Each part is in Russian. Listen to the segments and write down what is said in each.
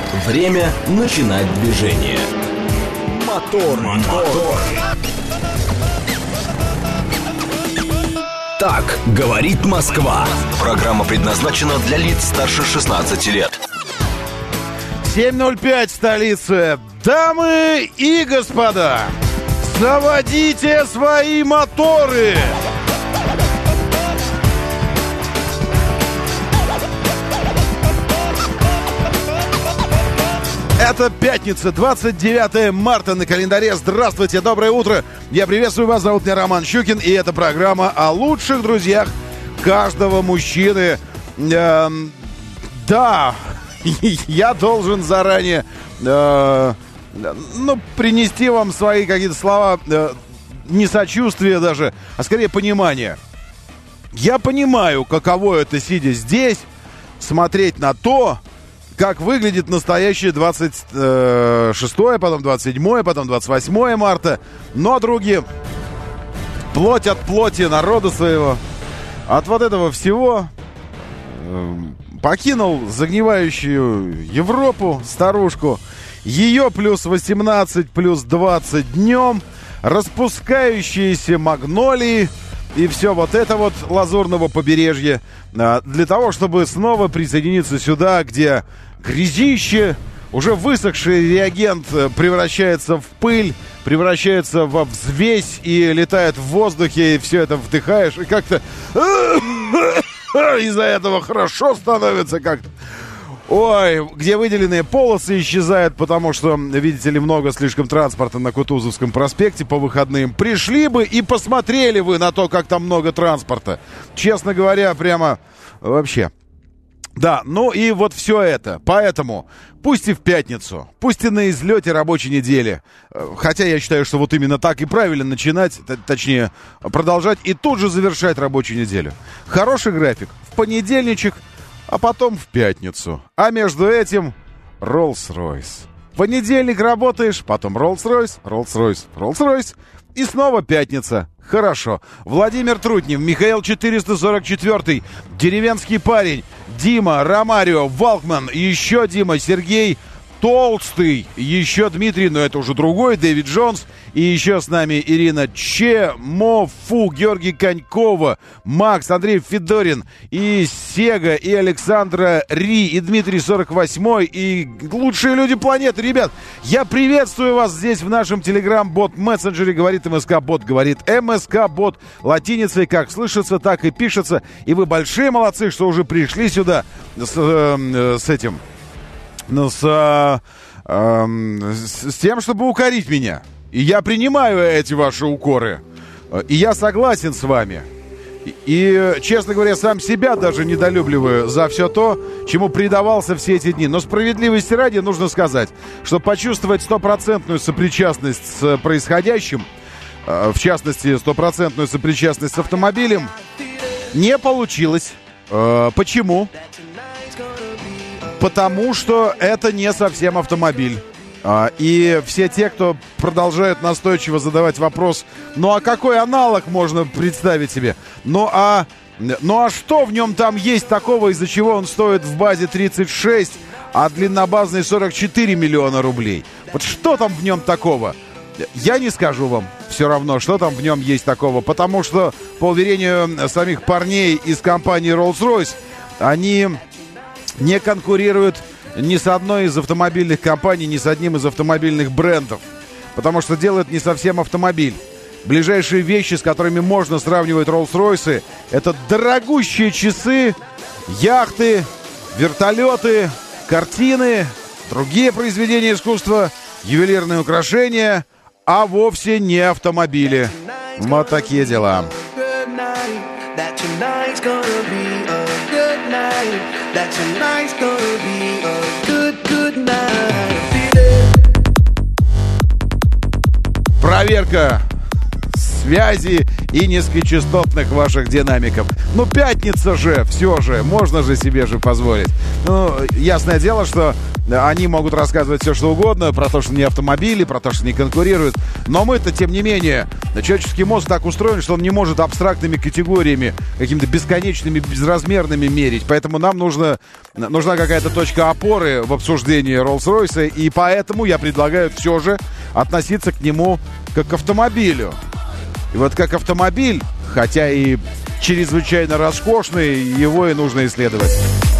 Время начинать движение. Мотор. Так говорит Москва. Программа предназначена для лиц старше 16 лет. 7:05 в столице. Дамы и господа, заводите свои моторы! Это пятница, 29 марта на календаре. Здравствуйте, доброе утро. Я приветствую вас, зовут меня Роман Щукин. И это программа о лучших друзьях каждого мужчины. Да, я должен заранее принести вам свои какие-то слова, не сочувствия даже, а скорее понимание. Я понимаю, каково это, сидя здесь, смотреть на то, как выглядит настоящее 26-е, потом 27-е, потом 28 марта. Но, други, плоть от плоти народа своего, от вот этого всего покинул загнивающую Европу старушку. Ее плюс 18, плюс 20 днем, распускающиеся магнолии и все вот это вот лазурного побережья для того, чтобы снова присоединиться сюда, где грязище, уже высохший реагент превращается в пыль, превращается во взвесь и летает в воздухе, и все это вдыхаешь, и как-то из-за этого хорошо становится как-то. Ой, где выделенные полосы исчезают, потому что, видите ли, много слишком транспорта на Кутузовском проспекте по выходным. Пришли бы и посмотрели вы на то, как там много транспорта. Честно говоря, прямо вообще. Да, ну и вот все это. Поэтому пусть и в пятницу, пусть и на излете рабочей недели. Хотя я считаю, что вот именно так и правильно начинать, точнее, продолжать и тут же завершать рабочую неделю. Хороший график. В понедельничек, а потом в пятницу. А между этим Rolls-Royce. В понедельник работаешь, потом Rolls-Royce. И снова пятница. Хорошо. Владимир Трутнев, Михаил 444, деревенский парень, Дима, Ромарио, Валкман, еще Дима, Сергей Толстый, еще Дмитрий, но это уже другой, Дэвид Джонс, и еще с нами Ирина Чемофу, Георгий Конькова, Макс, Андрей Федорин, и Сега, и Александра Ри, и Дмитрий 48, и лучшие люди планеты. Ребят, я приветствую вас здесь в нашем телеграм-бот мессенджере, говорит МСК-бот, говорит МСК-бот, латиницей как слышится, так и пишется, и вы большие молодцы, что уже пришли сюда с этим... с тем, чтобы укорить меня. И я принимаю эти ваши укоры. И я согласен с вами. И, честно говоря, сам себя даже недолюбливаю за все то, чему предавался все эти дни. Но справедливости ради нужно сказать, что почувствовать стопроцентную сопричастность с происходящим, в частности, стопроцентную сопричастность с автомобилем, не получилось. Почему? Потому что это не совсем автомобиль. И все те, кто продолжают настойчиво задавать вопрос, ну а какой аналог можно представить себе? Ну а что в нем там есть такого, из-за чего он стоит в базе 36, а длиннобазный 44 миллиона рублей? Вот что там в нем такого? Я не скажу вам все равно, что там в нем есть такого, потому что, по уверению самих парней из компании Rolls-Royce, они не конкурируют ни с одной из автомобильных компаний, ни с одним из автомобильных брендов. Потому что делают не совсем автомобиль. Ближайшие вещи, с которыми можно сравнивать Rolls-Royce, это дорогущие часы, яхты, вертолеты, картины, другие произведения искусства, ювелирные украшения, а вовсе не автомобили. Вот такие дела. Проверка связи и низкочастотных ваших динамиков. Ну, пятница же, все же, можно же себе же позволить. Ну, ясное дело, что они могут рассказывать все, что угодно, про то, что не автомобили, про то, что не конкурируют. Но мы-то, тем не менее, человеческий мозг так устроен, что он не может абстрактными категориями, какими-то бесконечными, безразмерными мерить. Поэтому нам нужна какая-то точка опоры в обсуждении Роллс-Ройса. И поэтому я предлагаю все же относиться к нему как к автомобилю. И вот как автомобиль, хотя и чрезвычайно роскошный, его и нужно исследовать.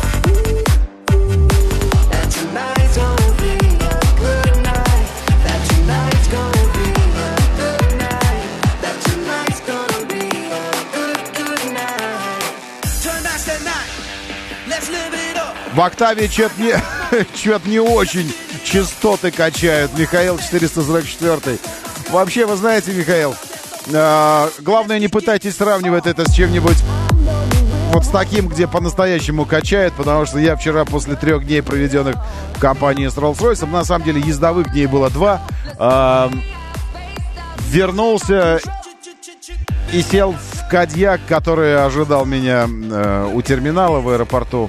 В октаве что-то не очень частоты качают. Михаил 444. Вообще, вы знаете, Михаил, главное, не пытайтесь сравнивать это с чем-нибудь вот с таким, где по-настоящему качает, потому что я вчера после 3 дней, проведенных в компании с Роллс-Ройсом, на самом деле ездовых дней было 2, вернулся и сел в Кадьяк, который ожидал меня у терминала в аэропорту.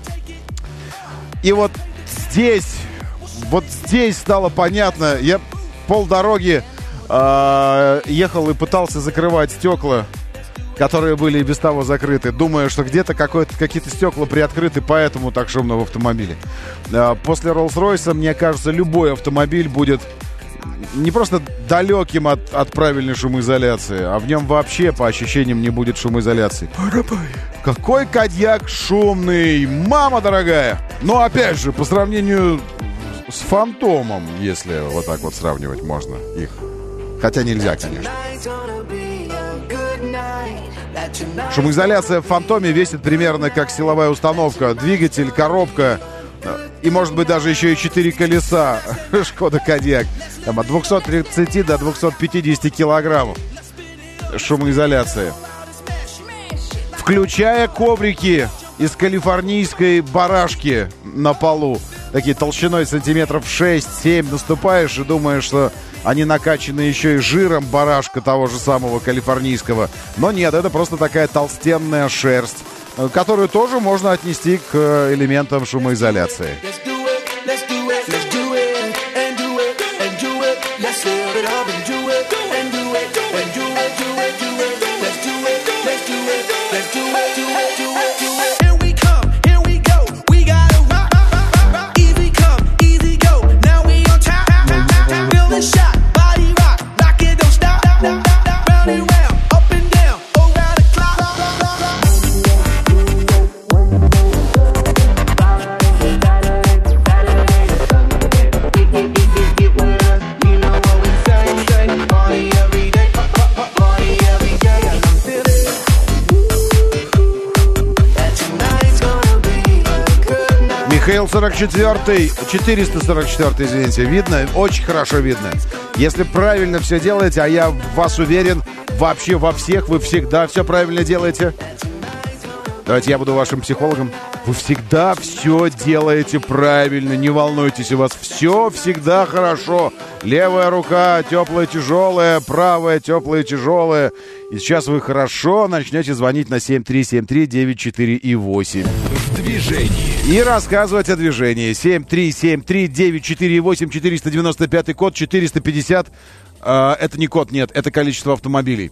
И вот здесь стало понятно. Я полдороги ехал и пытался закрывать стекла, которые были и без того закрыты, думая, что где-то какие-то стекла приоткрыты, поэтому так шумно в автомобиле. После Роллс-Ройса, мне кажется, любой автомобиль будет не просто далеким от правильной шумоизоляции, а в нем вообще, по ощущениям, не будет шумоизоляции. Какой Кадьяк шумный, мама дорогая! Но опять же, по сравнению с Фантомом, если вот так вот сравнивать можно их. Хотя нельзя, конечно. Шумоизоляция в Фантоме весит примерно как силовая установка. Двигатель, коробка и, может быть, даже еще и 4 колеса Шкода Кодиак. Там от 230 до 250 килограммов шумоизоляции. Включая коврики из калифорнийской барашки на полу. Такие толщиной сантиметров 6-7. Наступаешь и думаешь, что они накачаны еще и жиром барашка того же самого калифорнийского. Но нет, это просто такая толстенная шерсть, которую тоже можно отнести к элементам шумоизоляции. Михаил 44-й, 444-й, извините, видно? Очень хорошо видно. Если правильно все делаете, а я в вас уверен, вообще во всех, вы всегда все правильно делаете. Давайте я буду вашим психологом. Вы всегда все делаете правильно, не волнуйтесь, у вас все всегда хорошо. Левая рука теплая, тяжелая, правая теплая, тяжелая. И сейчас вы хорошо начнете звонить на 7373948. В движении. И рассказывать о движении. 7373948, 495 код, 450. Это не код, нет, это количество автомобилей.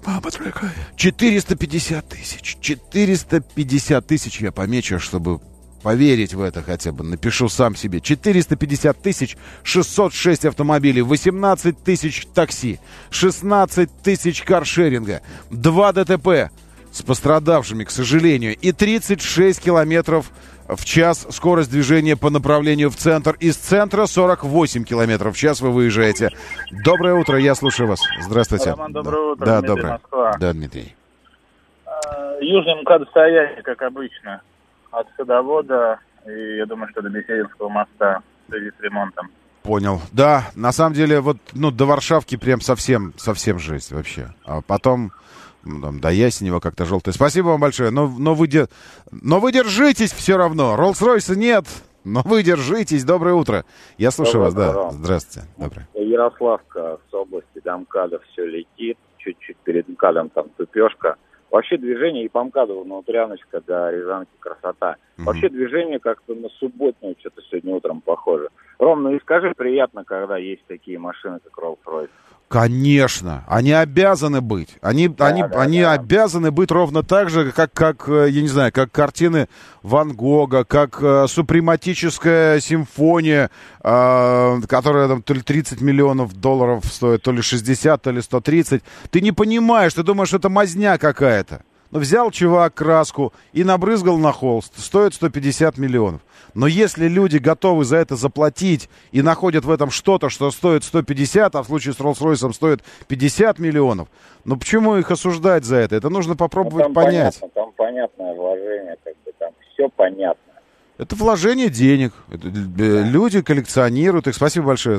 450 тысяч. 450 тысяч я помечу, чтобы поверить в это хотя бы. Напишу сам себе. 450 тысяч 606 автомобилей, 18 тысяч такси, 16 тысяч каршеринга, 2 ДТП с пострадавшими, к сожалению, и 36 километров в час скорость движения по направлению в центр. Из центра 48 километров в час вы выезжаете. Доброе утро, я слушаю вас. Здравствуйте. Роман, доброе утро. Да, Дмитрий, доброе. Москва. Да, Дмитрий. Южный МКАД стояние, как обычно, от садовода и, я думаю, что до Бесединского моста в связи с ремонтом. Понял. Да, на самом деле, вот, до Варшавки прям совсем жесть вообще. А потом до Ясенева как-то желтое. Спасибо вам большое. Но вы держитесь все равно. Роллс-Ройса нет, но вы держитесь. Доброе утро. Я слушаю вас, да. Здравствуйте. Доброе. Ярославка с области до МКАДа все летит. чуть-чуть перед МКАДом там тупешка. Вообще движение и по МКАДу внутряночка до Рязанки красота. Вообще движение как-то на субботнее что-то сегодня утром похоже. Ром, ну и скажи, приятно, когда есть такие машины, как Rolls-Royce. Конечно, они обязаны быть. Они обязаны быть ровно так же, как, я не знаю, как картины Ван Гога, как супрематическая симфония, которая там то ли $30 миллионов стоит, то ли 60, то ли 130. Ты не понимаешь, ты думаешь, это мазня какая-то. Ну, взял чувак краску и набрызгал на холст. Стоит 150 миллионов. Но если люди готовы за это заплатить и находят в этом что-то, что стоит 150, а в случае с Роллс-Ройсом стоит 50 миллионов, ну почему их осуждать за это? Это нужно попробовать понять. Там понятное вложение, как бы там все понятно. Это вложение денег. Люди коллекционируют их. Спасибо большое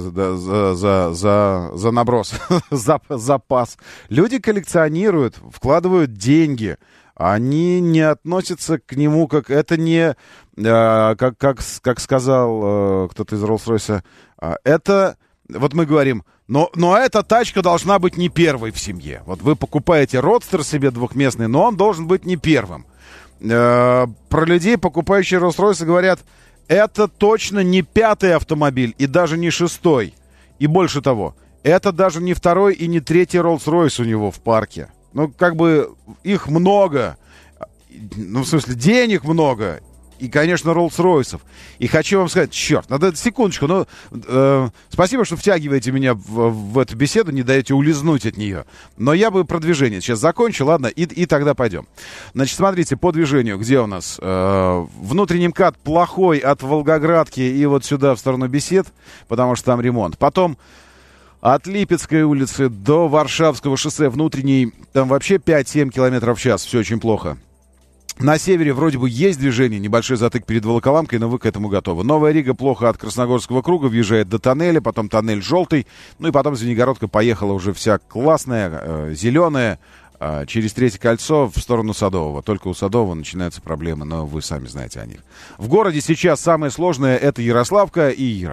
за наброс, за запас. Люди коллекционируют, вкладывают деньги. Они не относятся к нему как... Это не, как сказал кто-то из Роллс-Ройса, это... Вот мы говорим, но эта тачка должна быть не первой в семье. Вот вы покупаете родстер себе двухместный, но он должен быть не первым. Про людей, покупающих Роллс-Ройсы, говорят, это точно не 5-й автомобиль и даже не 6-й. И больше того, это даже не 2-й и не 3-й Роллс-Ройс у него в парке. Ну, как бы их много. Ну, в смысле, денег много. И, конечно, Роллс-Ройсов. И хочу вам сказать, черт, надо секундочку, спасибо, что втягиваете меня в эту беседу, не даете улизнуть от нее. Но я бы про движение сейчас закончу, ладно, и тогда пойдем. Значит, смотрите, по движению, где у нас? Внутренний МКАД плохой от Волгоградки и вот сюда в сторону Бесед, потому что там ремонт. Потом от Липецкой улицы до Варшавского шоссе внутренний, там вообще 5-7 километров в час, все очень плохо. На севере вроде бы есть движение, небольшой затык перед Волоколамкой, но вы к этому готовы. Новая Рига плохо от Красногорского круга, въезжает до тоннеля, потом тоннель желтый, ну и потом Звенигородка поехала уже вся классная, зеленая, через Третье кольцо в сторону Садового. Только у Садового начинаются проблемы, но вы сами знаете о них. В городе сейчас самое сложное — это Ярославка и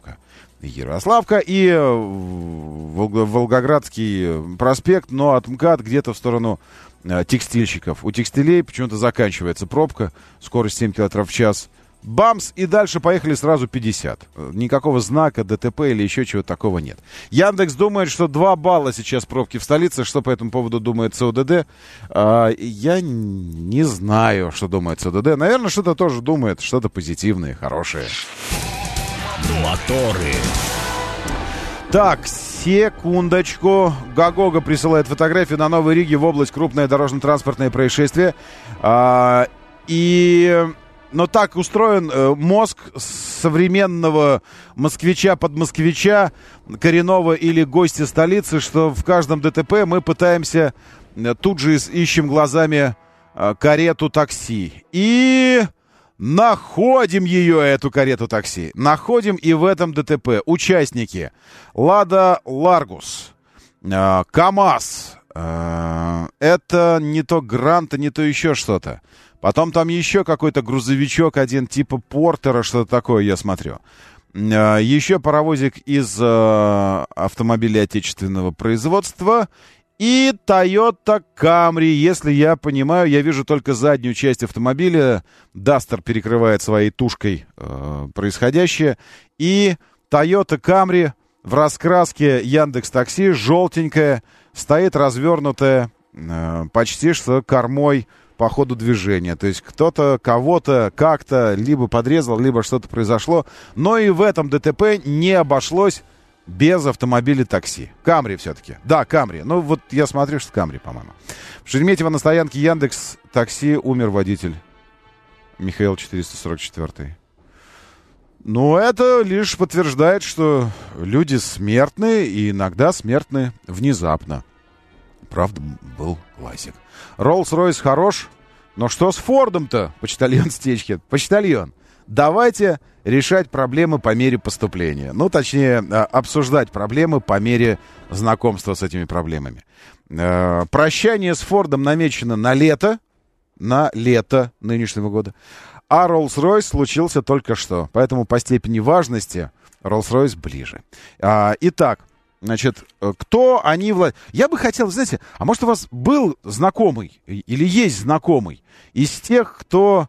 Волгоградский проспект, но от МКАД где-то в сторону текстильщиков. У текстилей почему-то заканчивается пробка, скорость 7 км в час. Бамс, и дальше поехали сразу 50. Никакого знака, ДТП или еще чего такого нет. Яндекс думает, что 2 балла сейчас пробки в столице. Что по этому поводу думает ЦОДД? Я не знаю, что думает ЦОДД. Наверное, что-то тоже думает, что-то позитивное, хорошее. Моторы. Так, секундочку. Гагога присылает фотографию на Новой Риге в область крупное дорожно-транспортное происшествие. Но так устроен мозг современного москвича, подмосквича, коренного или гостя столицы, что в каждом ДТП мы пытаемся, тут же ищем глазами карету такси. И находим ее, эту карету такси. Находим и в этом ДТП. Участники: Лада Ларгус, КамАЗ, это не то Гранта, не то еще что-то. Потом там еще какой-то грузовичок один, типа Портера, что-то такое, я смотрю. Еще паровозик из автомобилей отечественного производства. И Toyota Camry, если я понимаю, я вижу только заднюю часть автомобиля. Дастер перекрывает своей тушкой происходящее. И Toyota Camry в раскраске Яндекс.Такси, желтенькая, стоит развернутая почти что кормой по ходу движения. То есть кто-то кого-то как-то либо подрезал, либо что-то произошло. Но и в этом ДТП не обошлось без автомобиля такси. Камри все-таки. Да, Камри. Ну вот я смотрю, что Камри, по-моему. В Шереметьево на стоянке Яндекс.Такси умер водитель. Михаил 444. Ну, это лишь подтверждает, что люди смертны, и иногда смертны внезапно. Правда, был классик. Роллс-Ройс хорош, но что с Фордом-то, почтальон Стечкин? Почтальон, давайте решать проблемы по мере поступления. Ну, точнее, обсуждать проблемы по мере знакомства с этими проблемами. Прощание с Фордом намечено на лето нынешнего года. А Rolls-Royce случился только что. Поэтому по степени важности Rolls-Royce ближе. Итак, Значит, кто они... Я бы хотел, знаете, а может у вас был знакомый или есть знакомый из тех, кто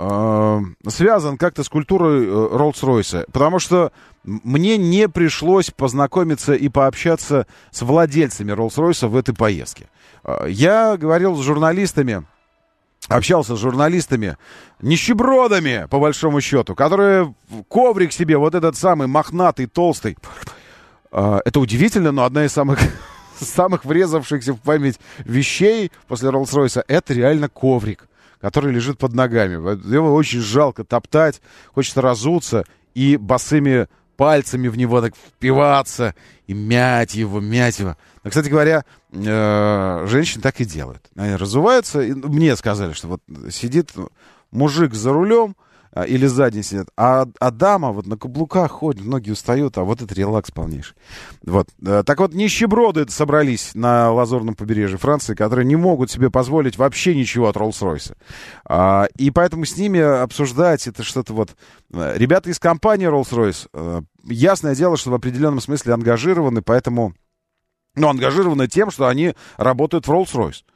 связан как-то с культурой Роллс-Ройса? Потому что мне не пришлось познакомиться и пообщаться с владельцами Роллс-Ройса в этой поездке. Я говорил с журналистами, общался с журналистами, нищебродами, по большому счету, которые коврик себе, вот этот самый мохнатый, толстый. Это удивительно, но одна из самых врезавшихся в память вещей после Роллс-Ройса — это реально коврик, который лежит под ногами. Его очень жалко топтать, хочется разуться и босыми пальцами в него так впиваться и мять его. Но, кстати говоря, женщины так и делают. Они разуваются. И мне сказали, что вот сидит мужик за рулем или сзади сидит, а дама вот на каблуках ходит, ноги устают, а вот это релакс полнейший. Вот. Так вот, нищеброды собрались на Лазурном побережье Франции, которые не могут себе позволить вообще ничего от Роллс-Ройса. И поэтому с ними обсуждать это что-то вот... Ребята из компании Rolls-Royce, ясное дело, что в определенном смысле ангажированы, поэтому... Ну, ангажированы тем, что они работают в Rolls-Royce.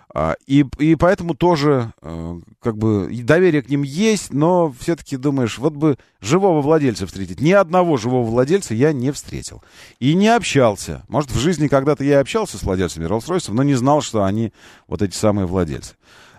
И поэтому тоже как бы доверие к ним есть, но все-таки думаешь, вот бы живого владельца встретить. Ни одного живого владельца я не встретил. И не общался. Может, в жизни когда-то я общался с владельцами Rolls-Royce, но не знал, что они вот эти самые владельцы.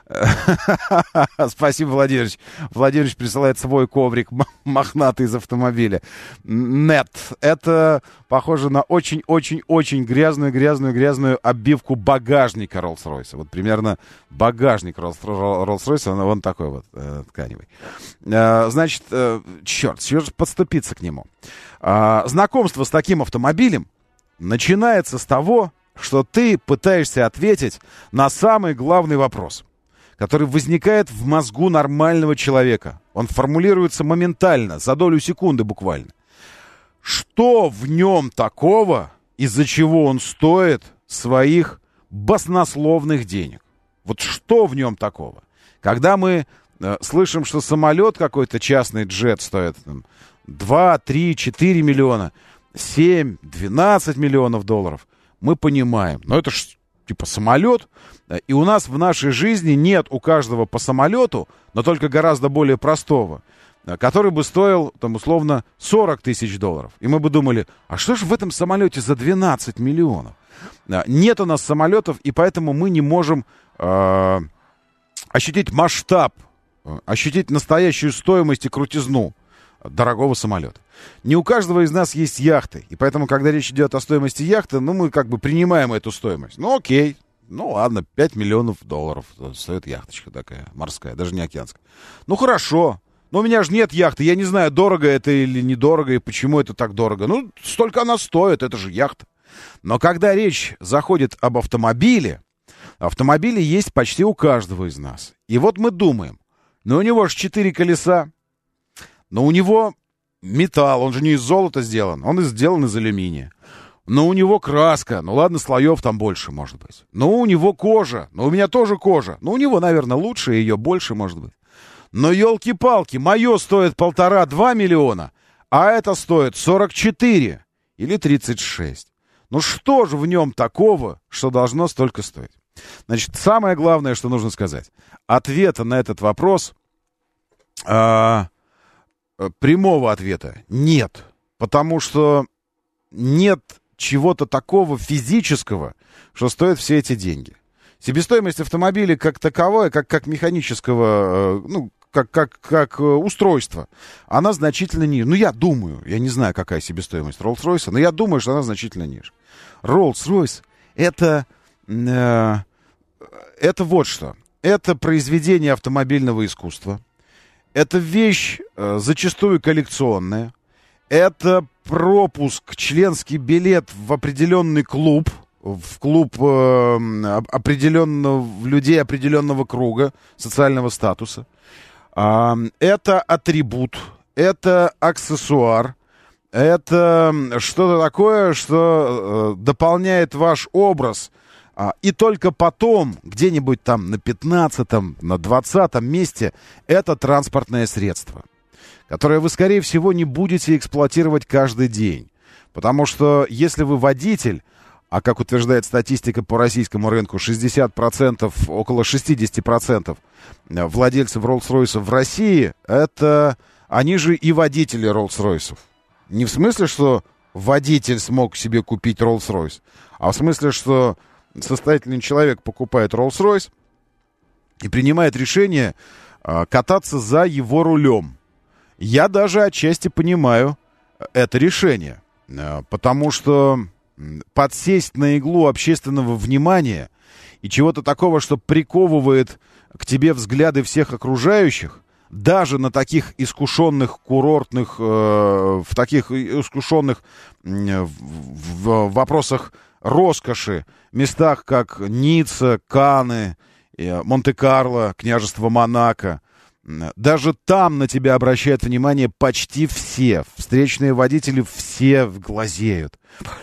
Спасибо, Владимирович. Владимирович присылает свой коврик мохнатый из автомобиля. Нет. Это похоже на очень-очень-очень грязную обивку багажника Rolls-Royce. Вот примерно багажник Rolls-Royce, он такой вот тканевый. Значит, черт подступиться к нему. Знакомство с таким автомобилем начинается с того, что ты пытаешься ответить на самый главный вопрос, который возникает в мозгу нормального человека. Он формулируется моментально, за долю секунды буквально. Что в нем такого, из-за чего он стоит своих баснословных денег? Вот что в нем такого? Когда мы слышим, что самолет какой-то, частный джет, стоит 2, 3, 4 миллиона, 7, 12 миллионов долларов, мы понимаем, но это ж типа самолет, и у нас в нашей жизни нет у каждого по самолету, но только гораздо более простого, который бы стоил, там, условно, 40 тысяч долларов. И мы бы думали, а что же в этом самолете за 12 миллионов? Нет у нас самолетов, и поэтому мы не можем ощутить масштаб, ощутить настоящую стоимость и крутизну дорогого самолета. Не у каждого из нас есть яхты, и поэтому, когда речь идет о стоимости яхты, ну, мы как бы принимаем эту стоимость. Ну, окей, ну, ладно, 5 миллионов долларов стоит яхточка такая, морская, даже не океанская. Ну, хорошо, но у меня же нет яхты, я не знаю, дорого это или недорого, и почему это так дорого. Ну, столько она стоит, это же яхта. Но когда речь заходит об автомобиле, автомобили есть почти у каждого из нас. И вот мы думаем, ну, у него же 4 колеса, но у него металл, он же не из золота сделан, он сделан из алюминия. Но у него краска, ну ладно, слоев там больше, может быть. Но у него кожа, но у меня тоже кожа. Ну, у него, наверное, лучше, ее больше, может быть. Но, елки-палки, мое стоит 1,5-2 миллиона, а это стоит 44 или 36. Ну, что же в нем такого, что должно столько стоить? Значит, самое главное, что нужно сказать. Ответа на этот вопрос... прямого ответа нет, потому что нет чего-то такого физического, что стоит все эти деньги. Себестоимость автомобиля как таковая, как механического, ну, как устройство, она значительно ниже. Ну, я думаю, я не знаю, какая себестоимость Rolls-Royce, но я думаю, что она значительно ниже. Rolls-Royce это вот что. Это произведение автомобильного искусства. Это вещь зачастую коллекционная. Это пропуск, членский билет в определенный клуб, в клуб людей определенного круга социального статуса. Это атрибут, это аксессуар, это что-то такое, что дополняет ваш образ. И только потом, где-нибудь там на 15-м, на 20-м месте, это транспортное средство, которое вы, скорее всего, не будете эксплуатировать каждый день. Потому что если вы водитель, а как утверждает статистика по российскому рынку, 60%, около 60% владельцев Rolls-Royce в России, это они же и водители Rolls-Royce. Не в смысле, что водитель смог себе купить Rolls-Royce, а в смысле, что состоятельный человек покупает Rolls-Royce и принимает решение кататься за его рулем. Я даже отчасти понимаю это решение, потому что подсесть на иглу общественного внимания и чего-то такого, что приковывает к тебе взгляды всех окружающих, даже на таких искушенных курортных, в таких искушенных в вопросах роскоши местах, как Ницца, Канны, Монте-Карло, княжество Монако, даже там на тебя обращают внимание почти все. Встречные водители все глазеют.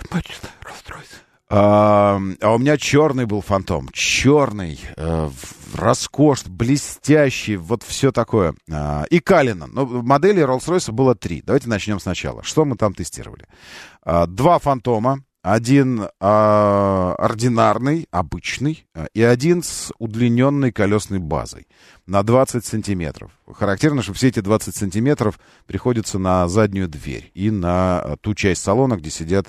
А у меня черный был Фантом. Черный, роскошный, блестящий, вот все такое. И Калинан. Ну, моделей Rolls-Royce было 3. Давайте начнем сначала. Что мы там тестировали? 2 Фантома. Один ординарный, обычный, и один с удлиненной колесной базой на 20 сантиметров. Характерно, что все эти 20 сантиметров приходятся на заднюю дверь и на ту часть салона, где сидит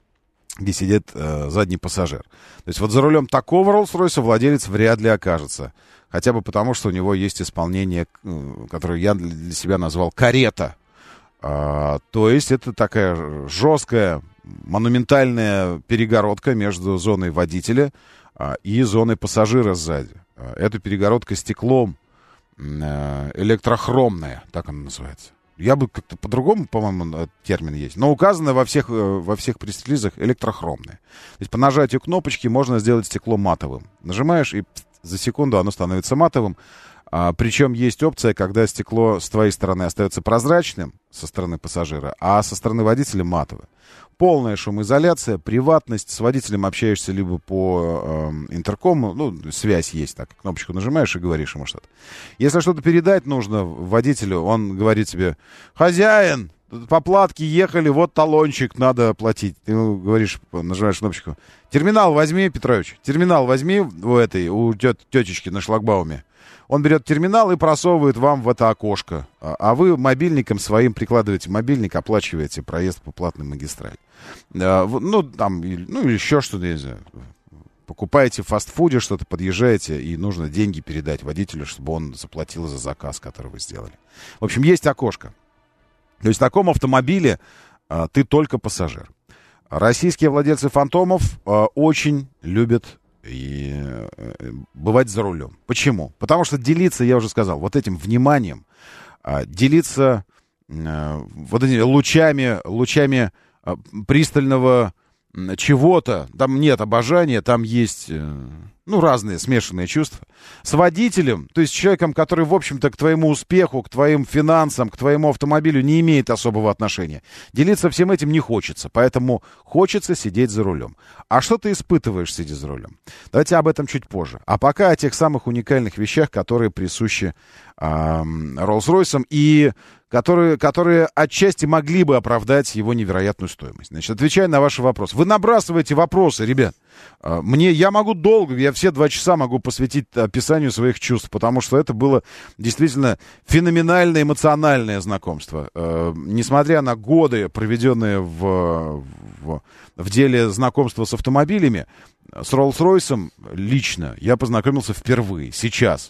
задний пассажир. То есть вот за рулем такого Rolls-Royce владелец вряд ли окажется. Хотя бы потому, что у него есть исполнение, которое я для себя назвал карета. То есть это такая жесткая, монументальная перегородка между зоной водителя и зоной пассажира сзади. Эта перегородка стеклом, электрохромная, так она называется. Я бы как-то по-другому, по-моему, термин есть. Но указано во всех пресс-релизах электрохромная. То есть по нажатию кнопочки можно сделать стекло матовым. Нажимаешь, и за секунду оно становится матовым. Причем есть опция, когда стекло с твоей стороны остается прозрачным, со стороны пассажира, а со стороны водителя матовое. Полная шумоизоляция, приватность. С водителем общаешься либо по интеркому, ну, связь есть, так, кнопочку нажимаешь и говоришь ему что-то. Если что-то передать нужно водителю, он говорит тебе: хозяин, по платке ехали, вот талончик, надо оплатить. Ты ему говоришь, нажимаешь кнопочку: терминал возьми, Петрович, терминал возьми у тетечки на шлагбауме. Он берет терминал и просовывает вам в это окошко. А вы мобильником своим прикладываете мобильник, оплачиваете проезд по платной магистрали. Ну, там, ну, еще что-то, не знаю. Покупаете в фастфуде что-то, подъезжаете, и нужно деньги передать водителю, чтобы он заплатил за заказ, который вы сделали. В общем, есть окошко. То есть в таком автомобиле ты только пассажир. Российские владельцы Фантомов очень любят и бывать за рулем. Почему? Потому что делиться, я уже сказал, вот этим вниманием, делиться вот этими лучами пристального чего-то, там нет обожания, там есть, ну, разные смешанные чувства. С водителем, то есть человеком, который, в общем-то, к твоему успеху, к твоим финансам, к твоему автомобилю не имеет особого отношения. Делиться всем этим не хочется, поэтому хочется сидеть за рулем. А что ты испытываешь, сидя за рулем? Давайте об этом чуть позже. А пока о тех самых уникальных вещах, которые присущи Rolls-Royce и которые отчасти могли бы оправдать его невероятную стоимость. Значит, отвечая на ваши вопросы. Вы набрасываете вопросы, ребят. Я могу долго, я все 2 часа могу посвятить описанию своих чувств, потому что это было действительно феноменальное эмоциональное знакомство. Несмотря на годы, проведенные в деле знакомства с автомобилями, с Rolls-Royce лично я познакомился впервые, сейчас.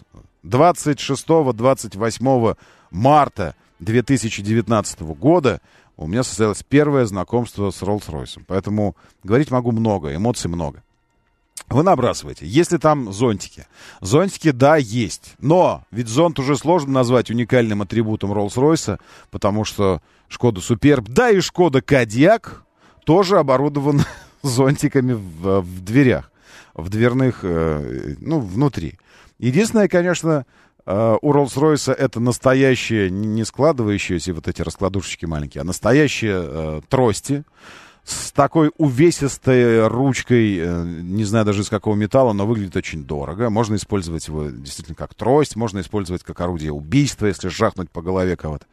26-28 марта 2019 года у меня состоялось первое знакомство с Rolls-Royce. Поэтому говорить могу много, эмоций много. Вы набрасываете. Есть ли там зонтики? Зонтики, да, есть. Но ведь зонт уже сложно назвать уникальным атрибутом Rolls-Royce, потому что Шкода Суперб, да и Шкода Кодиак тоже оборудован зонтиками в дверях, в дверных, внутри. Единственное, конечно, у Rolls-Royce это настоящие, не складывающиеся вот эти раскладушечки маленькие, а настоящие трости с такой увесистой ручкой, не знаю даже из какого металла, но выглядит очень дорого. Можно использовать его действительно как трость, можно использовать как орудие убийства, если жахнуть по голове кого-то.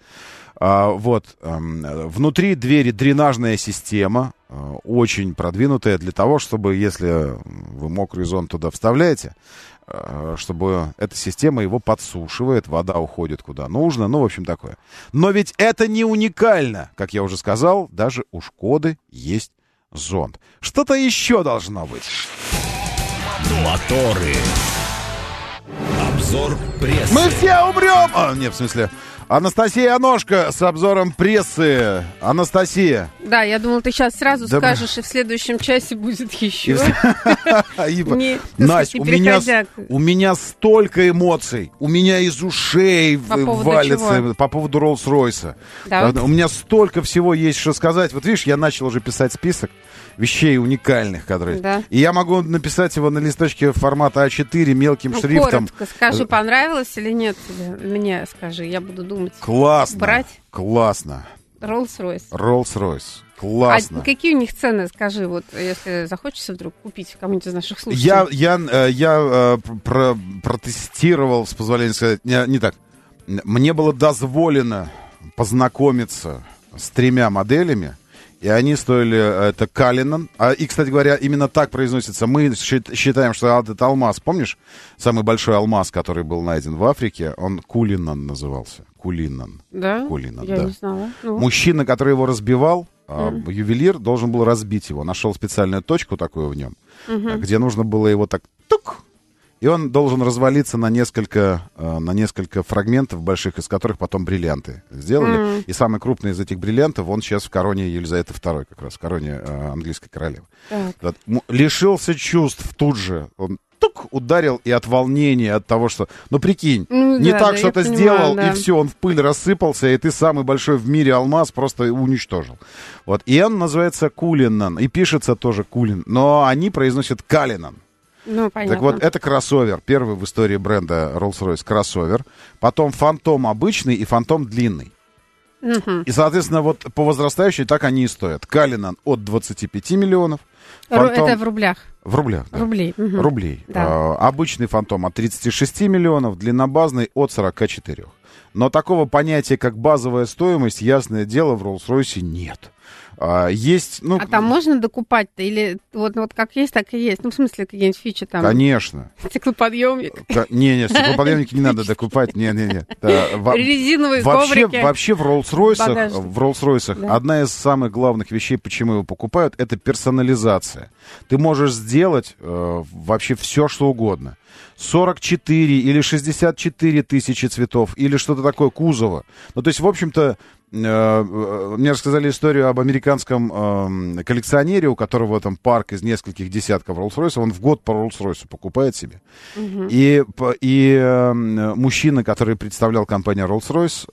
Внутри двери дренажная система, очень продвинутая для того, чтобы, если вы мокрый зон туда вставляете, чтобы эта система его подсушивает, вода уходит куда нужно, в общем, такое. Но ведь это не уникально. Как я уже сказал, даже у «Шкоды» есть зонт. Что-то еще должно быть. Моторы. Обзор прессы. Мы все умрем! Нет, в смысле... Анастасия Аношка с обзором прессы. Анастасия. Да, я думала, ты сейчас сразу скажешь, и в следующем часе будет еще. Настя, у меня столько эмоций. У меня из ушей валится по поводу Роллс-Ройса. У меня столько всего есть, что сказать. Вот видишь, я начал уже писать список вещей уникальных, которые... Да. И я могу написать его на листочке формата А4 мелким шрифтом. Коротко скажи, понравилось или нет тебе? Мне скажи, я буду думать. Классно. Брать? Классно. Роллс-Ройс. Роллс-Ройс. Классно. А какие у них цены, скажи, вот если захочется вдруг купить кому-нибудь из наших слушателей? Я протестировал, с позволения сказать, не так. Мне было дозволено познакомиться с 3 моделями. И они стоили, это Cullinan. И, кстати говоря, именно так произносится. Мы считаем, что этот алмаз, помнишь, самый большой алмаз, который был найден в Африке, он Cullinan назывался. Cullinan. Да? Cullinan, я да. не знала. Мужчина, который его разбивал, ювелир, должен был разбить его. Нашел специальную точку такую в нем, где нужно было его так тук. И он должен развалиться на несколько фрагментов больших, из которых потом бриллианты сделали. И самый крупный из этих бриллиантов, он сейчас в короне Елизаветы II, как раз в короне английской королевы. Вот. Лишился чувств тут же. Он ударил и от волнения, от того, что... прикинь, что-то сделал, и все, он в пыль рассыпался, и ты самый большой в мире алмаз просто уничтожил. Вот. И он называется Cullinan, и пишется тоже Cullinan, но они произносят Cullinan. Понятно. Так вот, это кроссовер. Первый в истории бренда Rolls-Royce кроссовер. Потом фантом обычный и фантом длинный. И, соответственно, вот по возрастающей так они и стоят. Cullinan от 25 миллионов. Это в рублях? В рублях, да. Рублей. Да. Обычный фантом от 36 миллионов, длиннобазный от 44. Но такого понятия, как базовая стоимость, ясное дело, в Rolls-Royce нет. Есть, а там можно докупать-то? Или вот как есть, так и есть? В смысле, какие-нибудь фичи там? Конечно. Стеклоподъемник? Не, стеклоподъемники не надо докупать. Не. Резиновые коврики? Вообще в Rolls-Royce одна из самых главных вещей, почему его покупают, это персонализация. Ты можешь сделать вообще все, что угодно. 44 или 64 тысячи цветов, или что-то такое, кузова. То есть, в общем-то, мне рассказали историю об американском коллекционере, у которого там парк из нескольких десятков Rolls-Royce, он в год по Rolls-Royce покупает себе. И мужчина, который представлял компанию Rolls-Royce,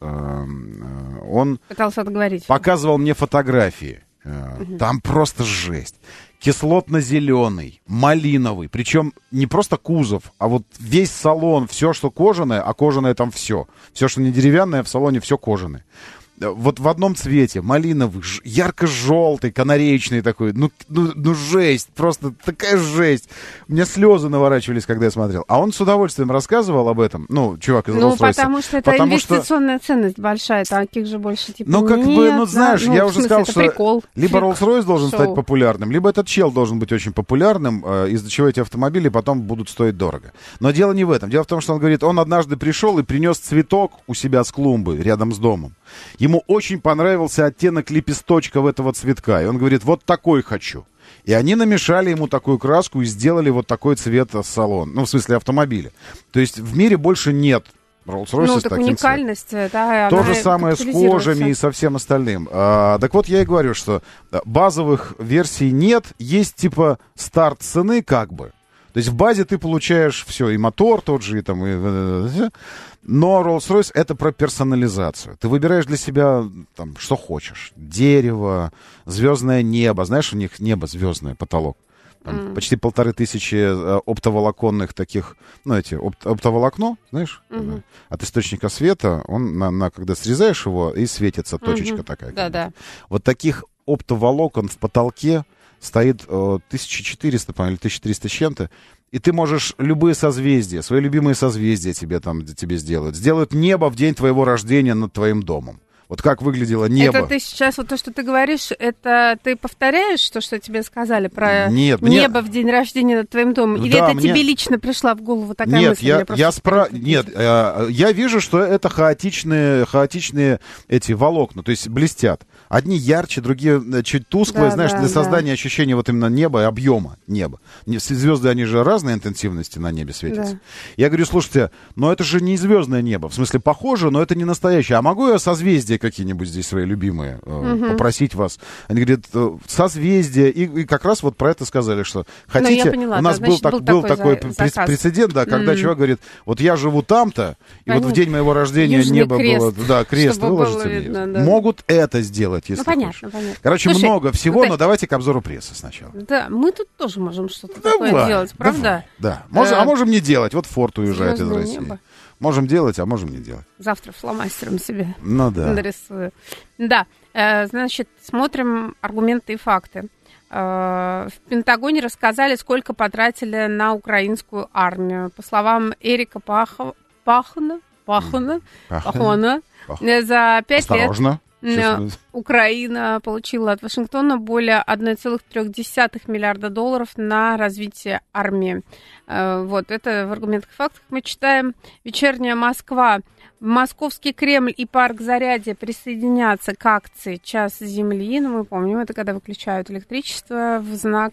он пытался отговорить. Показывал мне фотографии. Там просто жесть. Кислотно-зеленый, малиновый. Причем не просто кузов, а вот весь салон, все, что кожаное, а кожаное там все. Все, что не деревянное, в салоне все кожаное. Вот в одном цвете, малиновый, ярко-желтый, канареечный такой. Жесть, просто такая жесть. У меня слезы наворачивались, когда я смотрел. А он с удовольствием рассказывал об этом. Чувак из Rolls-Royce. Потому что это инвестиционная ценность большая, таких же больше типа знаешь, я уже сказал, что прикол, либо Rolls-Royce должен стать популярным, либо этот чел должен быть очень популярным, из-за чего эти автомобили потом будут стоить дорого. Но дело не в этом. Дело в том, что он говорит, он однажды пришел и принес цветок у себя с клумбы рядом с домом. Ему очень понравился оттенок лепесточков этого цветка. И он говорит, вот такой хочу. И они намешали ему такую краску и сделали вот такой цвет салон. В смысле автомобиля. То есть в мире больше нет Rolls-Royce с таким уникальность, цветом. Да, то же самое с кожами и со всем остальным. Так вот, я и говорю, что базовых версий нет. Есть типа старт цены как бы. То есть в базе ты получаешь все, и мотор тот же, и там, но Rolls-Royce это про персонализацию. Ты выбираешь для себя там, что хочешь. Дерево, звездное небо. Знаешь, у них небо звездное, потолок. Там почти 1500 оптоволоконных таких, оптоволокно, знаешь, от источника света, он, когда срезаешь его, и светится точечка такая. Да. Вот таких оптоволокон в потолке стоит 1400, по-моему, или 1300 с чем-то, и ты можешь любые созвездия, свои любимые созвездия тебе сделают. Сделают небо в день твоего рождения над твоим домом. Вот как выглядело небо. Это ты сейчас, вот то, что ты говоришь, это ты повторяешь то, что тебе сказали про Нет, небо в день рождения над твоим домом? Или да, это тебе лично пришла в голову такая Нет, мысль? я вижу, что это хаотичные эти волокна, то есть блестят. Одни ярче, другие чуть тусклые, знаешь, для создания ощущения вот именно неба и объема неба. Звезды, они же разной интенсивности на небе светятся. Да. Я говорю, слушайте, но это же не звездное небо. В смысле, похоже, но это не настоящее. А могу я созвездия какие-нибудь здесь свои любимые попросить вас? Они говорят, созвездия. И как раз вот про это сказали, что хотите... Я поняла, у нас был такой прецедент, да, когда чувак говорит, вот я живу там-то, и вот в день моего рождения Южный небо крест, было... Да, крест выложите мне. Видно, да. Могут это сделать, если понятно. Короче, Слушай, много всего, но давайте к обзору прессы сначала. Да, мы тут тоже можем что-то такое делать, правда? Да. А можем не делать. Вот Форд уезжает из России. Небо. Можем делать, а можем не делать. Завтра фломастером себе нарисую. Да, значит, смотрим аргументы и факты. В Пентагоне рассказали, сколько потратили на украинскую армию. По словам Эрика Пахона, за 5 лет Украина получила от Вашингтона более 1,3 миллиарда долларов на развитие армии. Вот это в аргументах и фактах мы читаем. Вечерняя Москва. Московский Кремль и парк Зарядье присоединятся к акции «Час Земли». Ну, мы помним, это когда выключают электричество в знак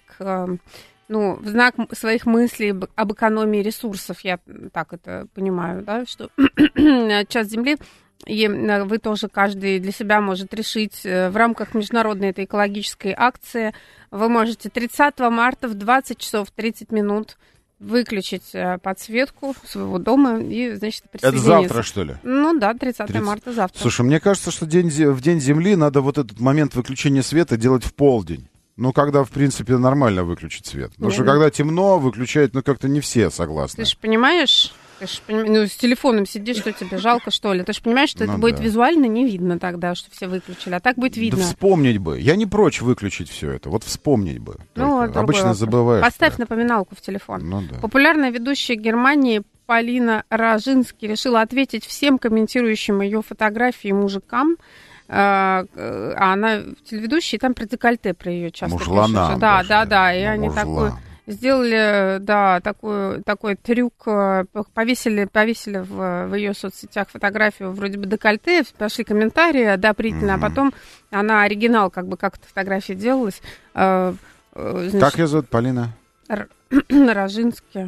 своих мыслей об экономии ресурсов. Я так это понимаю, да, что «Час Земли». И вы тоже, каждый для себя может решить в рамках международной этой экологической акции. Вы можете 30 марта в 20 часов 30 минут выключить подсветку своего дома и, значит, присоединиться. Это завтра, что ли? Ну да, 30 марта завтра. Слушай, мне кажется, что в День Земли надо вот этот момент выключения света делать в полдень. Ну, когда, в принципе, нормально выключить свет. Потому что когда темно, выключать, как-то не все согласны. Ты же понимаешь... с телефоном сидишь, что тебе, жалко, что ли? Ты же понимаешь, что это будет визуально не видно тогда, что все выключили, а так будет видно. Да вспомнить бы. Я не прочь выключить все это. Вот вспомнить бы. Обычно забываешь. Поставь напоминалку в телефон. Популярная ведущая Германии Полина Рожинский решила ответить всем комментирующим ее фотографии мужикам. Она телеведущая, и там про декольте, про ее часто пишут. Да. И они сделали, такой трюк, повесили в ее соцсетях фотографию вроде бы декольте, пошли комментарии одобрительно, а потом она оригинал, как эта фотография делалась. Значит, как ее зовут, Полина? Рожинский.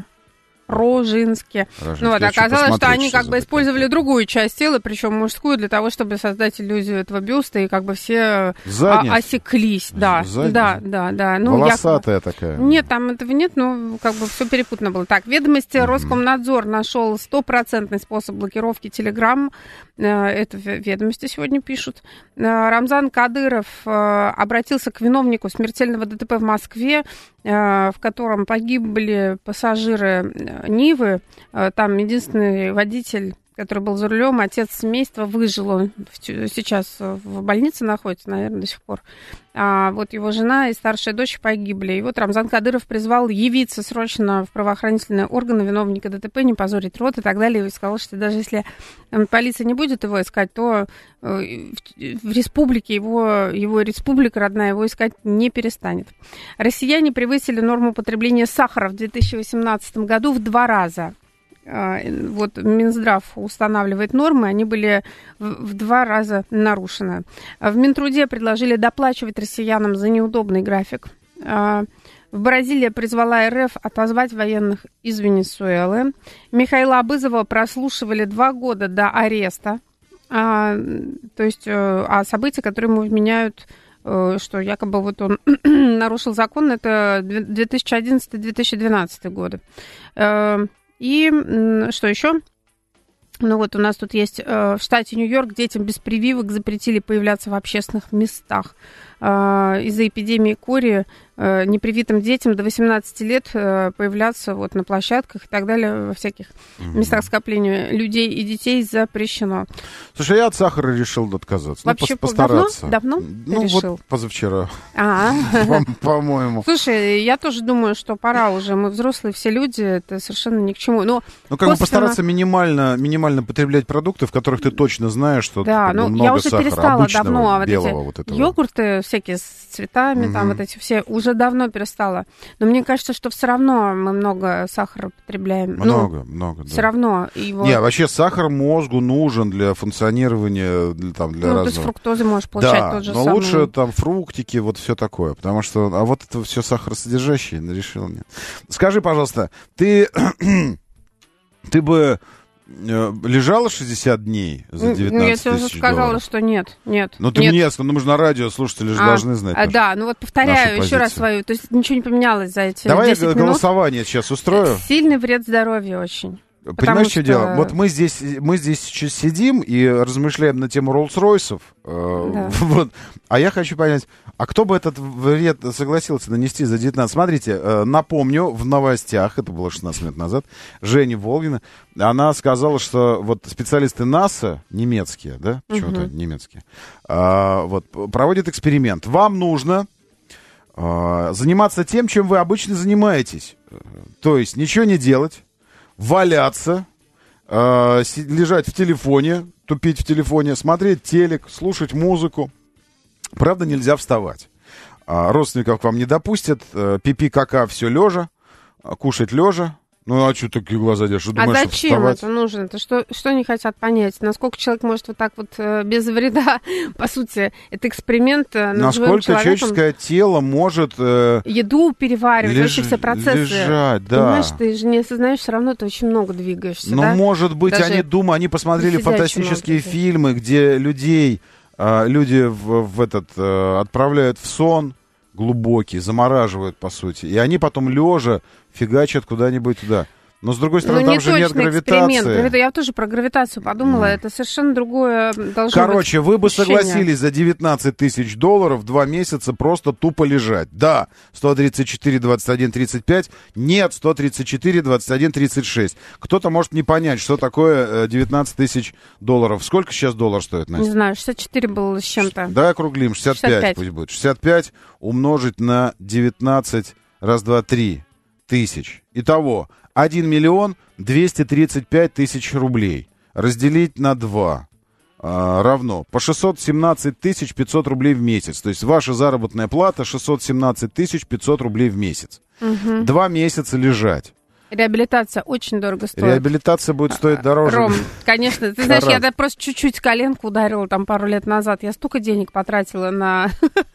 Оказалось, что они использовали другую часть тела, причем мужскую, для того, чтобы создать иллюзию этого бюста, и все осеклись. Да. Волосатая такая. Нет, там этого нет, все перепутано было. Так, «Ведомости», Роскомнадзор нашел 100% способ блокировки Telegram. Это «Ведомости» сегодня пишут. Рамзан Кадыров обратился к виновнику смертельного ДТП в Москве, в котором погибли пассажиры Нивы. Там единственный водитель, который был за рулем, отец семейства, выжил. Он сейчас в больнице находится, наверное, до сих пор. А вот его жена и старшая дочь погибли. И вот Рамзан Кадыров призвал явиться срочно в правоохранительные органы виновника ДТП, не позорить рот и так далее. И сказал, что даже если полиция не будет его искать, то в республике, его республика родная, его искать не перестанет. Россияне превысили норму потребления сахара в 2018 году в 2 раза. Вот Минздрав устанавливает нормы, они были в 2 раза нарушены. В Минтруде предложили доплачивать россиянам за неудобный график. Бразилия призвала РФ отозвать военных из Венесуэлы. Михаила Абызова прослушивали 2 года до ареста. События, которые ему вменяют, что якобы он нарушил закон, это 2011-2012 годы. И что еще? У нас тут есть в штате Нью-Йорк детям без прививок запретили появляться в общественных местах. Из-за эпидемии кори непривитым детям до 18 лет появляться вот на площадках и так далее, во всяких местах скопления людей и детей запрещено. Слушай, я от сахара решил отказаться. Вообще, постараться. давно Ну, решил? вот позавчера, А. по-моему. Слушай, я тоже думаю, что пора уже. Мы взрослые все люди, это совершенно ни к чему. Но Ну, как бы постараться минимально потреблять продукты, в которых ты точно знаешь, что да, ну, много я уже сахара, перестала обычного, давно, а вот белого эти вот этого. йогурты всякие с цветами, там вот эти все, уже давно перестала. Но мне кажется, что все равно мы много сахара потребляем. Много, да. Все равно его... Не, вообще сахар мозгу нужен для функционирования, для разного... ты с фруктозы можешь получать тот же но самый. лучше там фруктики, вот все такое, потому что... А вот это все сахаросодержащее, решил нет. Скажи, пожалуйста, ты бы лежала 60 дней за 19 Ну, я тебе уже тысяч сказала, долларов? что нет. Ну, ты мне, ну, мы же на радио, слушатели же должны знать. Да, ну вот повторяю еще раз позицию. свою, то есть ничего не поменялось за эти Давай 10 я минут. голосование сейчас устрою. Сильный вред здоровью очень. Понимаешь, что дело? Вот мы здесь сейчас сидим и размышляем на тему Роллс-Ройсов. Вот. А я хочу понять, а кто бы этот вред согласился нанести за 19? Смотрите, напомню, в новостях, это было 16 минут назад, Женя Волгина, она сказала, что вот специалисты НАСА, немецкие, да, почему-то немецкие, вот, проводят эксперимент. Вам нужно заниматься тем, чем вы обычно занимаетесь. То есть ничего не делать, валяться, лежать в телефоне, тупить в телефоне, смотреть телек, слушать музыку. Правда, нельзя вставать. Родственников к вам не допустят. Пипи-кака все лежа, кушать лежа. Ну, а что такие глаза делаешь? А зачем это нужно? Это что они хотят понять? Насколько человек может вот так вот без вреда, по сути, это эксперимент над живым человеком. Насколько человеческое тело может... еду переваривать, вообще все процессы. Лежать, да. Понимаешь, ты же не осознаешь, все равно ты очень много двигаешься, Но, да? может быть, даже они посмотрели фантастические фильмы, где люди отправляют в сон глубокий, замораживают, по сути. И они потом лежа фигачат куда-нибудь туда. Но, с другой стороны, там же нет гравитации. Я тоже про гравитацию подумала. Это совершенно другое должно быть. Короче, вы бы ощущение. согласились за 19 тысяч долларов 2 месяца просто тупо лежать. Да, 134, 21, 35. Нет, 134, 21, 36. Кто-то может не понять, что такое 19 тысяч долларов. Сколько сейчас доллар стоит, Настя? Не знаю, 64 было с чем-то. Давай округлим, 65 пусть будет. 65 умножить на 19, раз, два, 3 тысяч. Итого 1 миллион 235 тысяч рублей. Разделить на 2 равно по 617 тысяч 500 рублей в месяц. То есть ваша заработная плата 617 тысяч 500 рублей в месяц. 2 месяца лежать. Реабилитация очень дорого стоит. Реабилитация будет стоить дороже. Ром, конечно. Ты знаешь, я просто чуть-чуть коленку ударила там пару лет назад. Я столько денег потратила на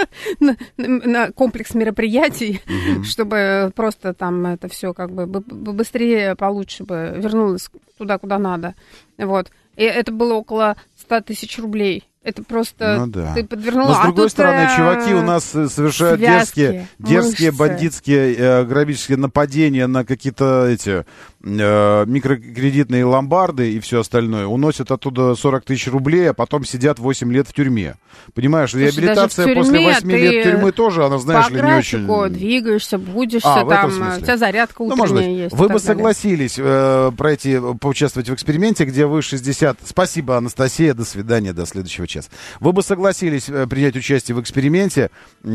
комплекс мероприятий, чтобы просто там это все как бы быстрее, получше бы вернулось туда, куда надо. Вот. И это было около 100 тысяч рублей. Это просто ты подвернула. Но, с другой стороны, чуваки у нас совершают дерзкие бандитские, грабительские нападения на какие-то эти микрокредитные ломбарды и все остальное. Уносят оттуда 40 тысяч рублей, а потом сидят 8 лет в тюрьме. Понимаешь, реабилитация после 8 лет тюрьмы тоже, она, знаешь ли, не очень... По графику двигаешься, будешь, там, у тебя зарядка утренняя есть. Вы бы согласились поучаствовать в эксперименте, где вы 60... Спасибо, Анастасия, до свидания, до следующего часа. Вы бы согласились принять участие в эксперименте,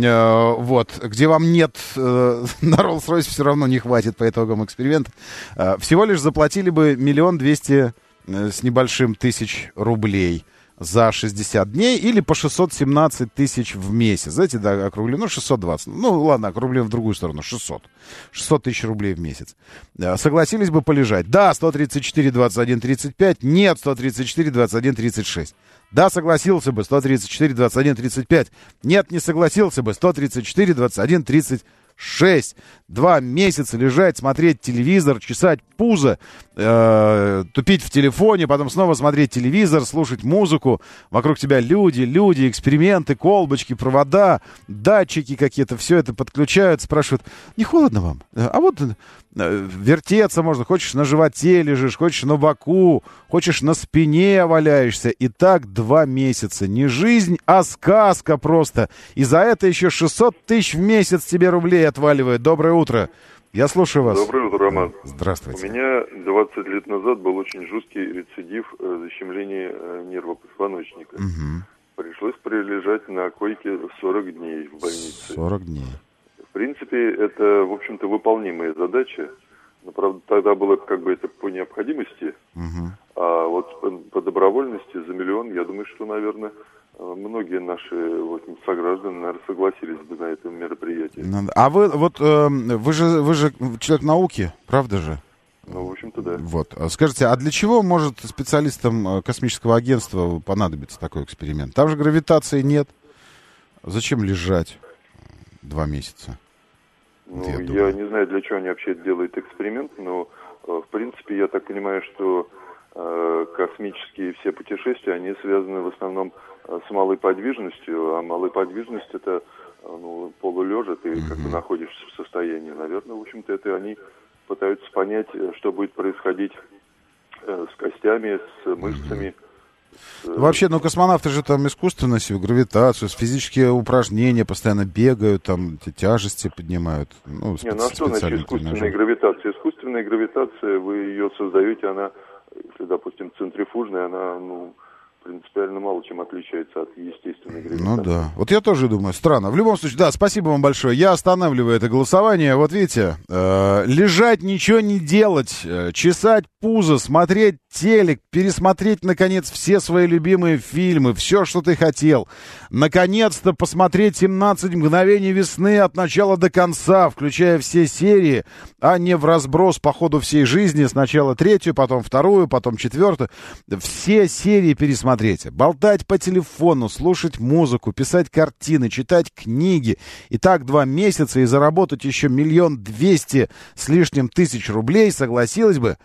где вам нет, на Rolls-Royce все равно не хватит по итогам эксперимента, всего лишь заплатили бы 1 200 000 с небольшим тысяч рублей за 60 дней или по 617 тысяч в месяц. Знаете, да, округлим, 620. Ну, ладно, округлим в другую сторону, 600. 600 тысяч рублей в месяц. Согласились бы полежать? Да, 134, 21, 35. Нет, 134, 21, 36. Да, согласился бы, 134, 21, 35. Нет, не согласился бы, 134, 21, 36. 2 месяца лежать, смотреть телевизор, чесать пузо тупить в телефоне, потом снова смотреть телевизор, слушать музыку. Вокруг тебя люди, эксперименты, колбочки, провода, датчики какие-то. Все это подключают, спрашивают, не холодно вам? А вот вертеться можно. Хочешь на животе лежишь, хочешь на боку, хочешь на спине валяешься. И так 2 месяца. Не жизнь, а сказка просто. И за это еще 600 тысяч в месяц тебе рублей отваливают. Доброе утро. Я слушаю вас. Доброе утро, Роман. Здравствуйте. У меня 20 лет назад был очень жесткий рецидив защемления нерва позвоночника. Угу. Пришлось пролежать на койке 40 дней в больнице. 40 дней. В принципе, это, в общем-то, выполнимая задача. Но, правда, тогда было как бы это по необходимости. Угу. А вот по добровольности за миллион, я думаю, что, наверное, многие наши сограждане, наверное, согласились бы на это мероприятие. А вы же человек науки, правда же? Ну, в общем-то, да. Вот. Скажите, а для чего может специалистам космического агентства понадобиться такой эксперимент? Там же гравитации нет. Зачем лежать 2 месяца? Ну, я не знаю, для чего они вообще делают эксперимент, но, в принципе, я так понимаю, что космические все путешествия, они связаны в основном с малой подвижностью, а малая подвижность это полулежа, ты как бы находишься в состоянии. Наверное, в общем-то, это они пытаются понять, что будет происходить с костями, с мышцами. Вообще, космонавты же там искусственно себе гравитацию, физические упражнения постоянно бегают, там тяжести поднимают. А что значит искусственная гравитация? Искусственная гравитация, вы ее создаете, она, если, допустим, центрифужная, она, принципиально мало чем отличается от естественной гравитации. Ну да. Вот я тоже думаю, странно. В любом случае, да, спасибо вам большое. Я останавливаю это голосование. Вот видите, лежать, ничего не делать, чесать пузо, смотреть телек, пересмотреть, наконец, все свои любимые фильмы, все, что ты хотел. Наконец-то посмотреть 17 мгновений весны от начала до конца, включая все серии, а не в разброс по ходу всей жизни. Сначала 3-ю, потом 2-ю, потом 4-ю. Все серии пересмотреть. Болтать по телефону, слушать музыку, писать картины, читать книги. И так 2 месяца и заработать еще 1 200 000 с лишним тысяч рублей, согласилась бы,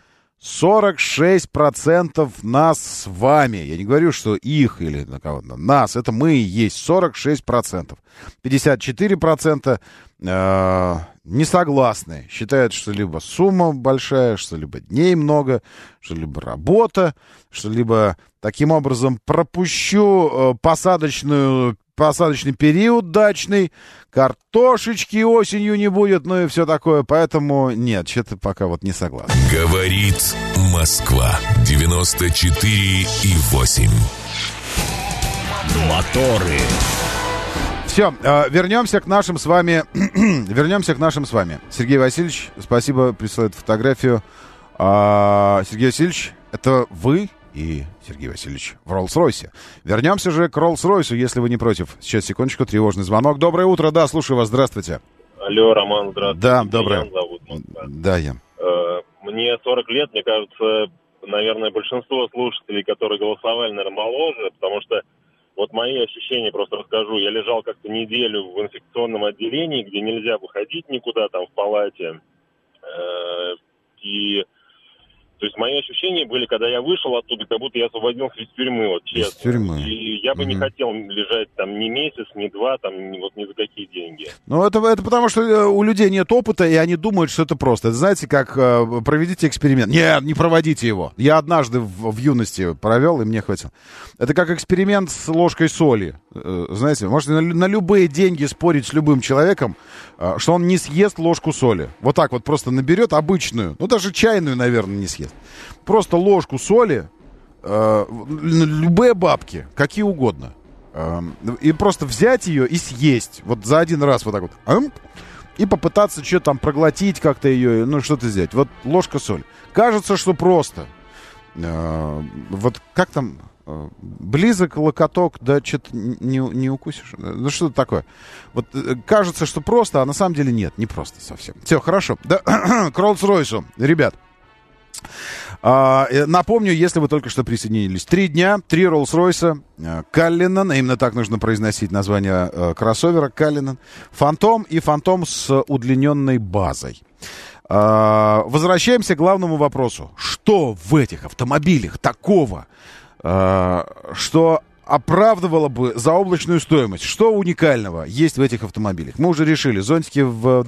46% нас с вами. Я не говорю, что их или на кого-то. Нас. Это мы и есть. 46%. 54% не согласны. Считают, что либо сумма большая, что либо дней много, что либо работа, что либо таким образом пропущу посадочный период дачный, картошечки осенью не будет, и все такое. Поэтому нет, что-то пока не согласен. Говорит Москва. 94,8. Моторы. Все, вернемся к нашим с вами. Сергей Васильевич, спасибо, присылает фотографию. Сергей Васильевич, это вы и Сергей Васильевич в Роллс-Ройсе. Вернемся же к Роллс-Ройсу, если вы не против. Сейчас, секундочку, тревожный звонок. Доброе утро, да, слушаю вас, здравствуйте. Алло, Роман, здравствуйте. Да, доброе. Ян зовут. Да, Ян. Мне 40 лет, мне кажется, наверное, большинство слушателей, которые голосовали, наверное, моложе, потому что мои ощущения просто расскажу. Я лежал как-то неделю в инфекционном отделении, где нельзя выходить никуда, там, в палате. То есть мои ощущения были, когда я вышел оттуда, как будто я освободился из тюрьмы, честно. Из тюрьмы. И я бы не хотел лежать там ни месяц, ни 2, там, ни за какие деньги. Это потому, что у людей нет опыта, и они думают, что это просто. Это, знаете, как проведите эксперимент. Нет, не проводите его. Я однажды в юности провел, и мне хватило. Это как эксперимент с ложкой соли. Знаете, можете на любые деньги спорить с любым человеком, что он не съест ложку соли. Вот так вот просто наберет обычную, даже чайную, наверное, не съест. Просто ложку соли, любые бабки, какие угодно. И просто взять ее и съесть. Вот за один раз вот так вот. И попытаться что-то там проглотить как-то ее, что-то сделать. Вот ложка соли. Кажется, что просто. Вот как там... Близок локоток, да что-то не укусишь. Что-то такое. Вот кажется, что просто, а на самом деле нет, не просто совсем. Все, хорошо. Да, к Роллс-Ройсу, ребят. Напомню, если вы только что присоединились. 3 дня, 3 Роллс-Ройса, Каллинан, именно так нужно произносить название кроссовера, Каллинан, Фантом и Фантом с удлиненной базой. Возвращаемся к главному вопросу. Что в этих автомобилях такого, что оправдывало бы заоблачную стоимость? Что уникального есть в этих автомобилях? Мы уже решили. Зонтики в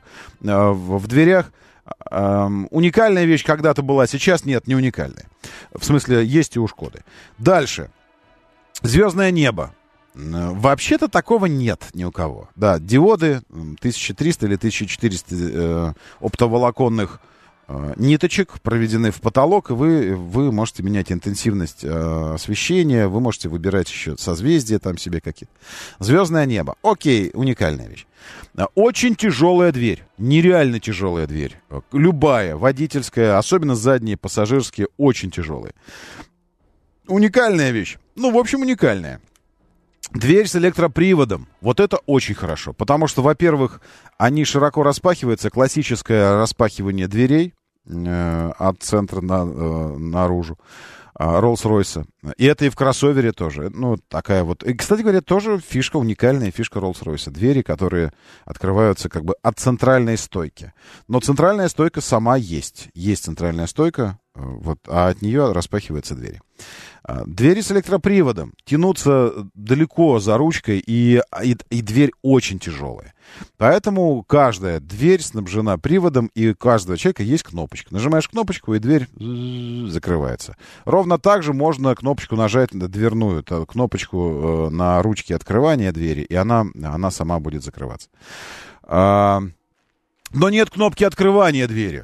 дверях. Уникальная вещь когда-то была, сейчас нет, не уникальная. В смысле, есть и у Шкоды. Дальше. Звездное небо. Вообще-то такого нет ни у кого. Да, диоды 1300 или 1400 оптоволоконных ниточек проведены в потолок, и вы можете менять интенсивность освещения, вы можете выбирать еще созвездия там себе какие-то. Звездное небо. Окей, уникальная вещь. Очень тяжелая дверь, нереально тяжелая дверь. Любая, водительская, особенно задние, пассажирские, очень тяжелые. Уникальная вещь. Ну, в общем, уникальная. Дверь с электроприводом. Вот это очень хорошо. Потому что, во-первых, они широко распахиваются. Классическое распахивание дверей от центра наружу. Роллс-Ройса. И это и в кроссовере тоже. Ну, такая вот. И, кстати говоря, тоже фишка, уникальная фишка Роллс-Ройса. Двери, которые открываются как бы от центральной стойки. Но центральная стойка сама есть. Есть центральная стойка, вот, а от нее распахиваются двери. Двери с электроприводом. Тянутся далеко за ручкой, и дверь очень тяжелая. Поэтому каждая дверь снабжена приводом, и у каждого человека есть кнопочка. Нажимаешь кнопочку, и дверь закрывается. Ровно так же можно кнопочку нажать, дверную кнопочку на ручке открывания двери, и она сама будет закрываться. Но нет кнопки открывания двери.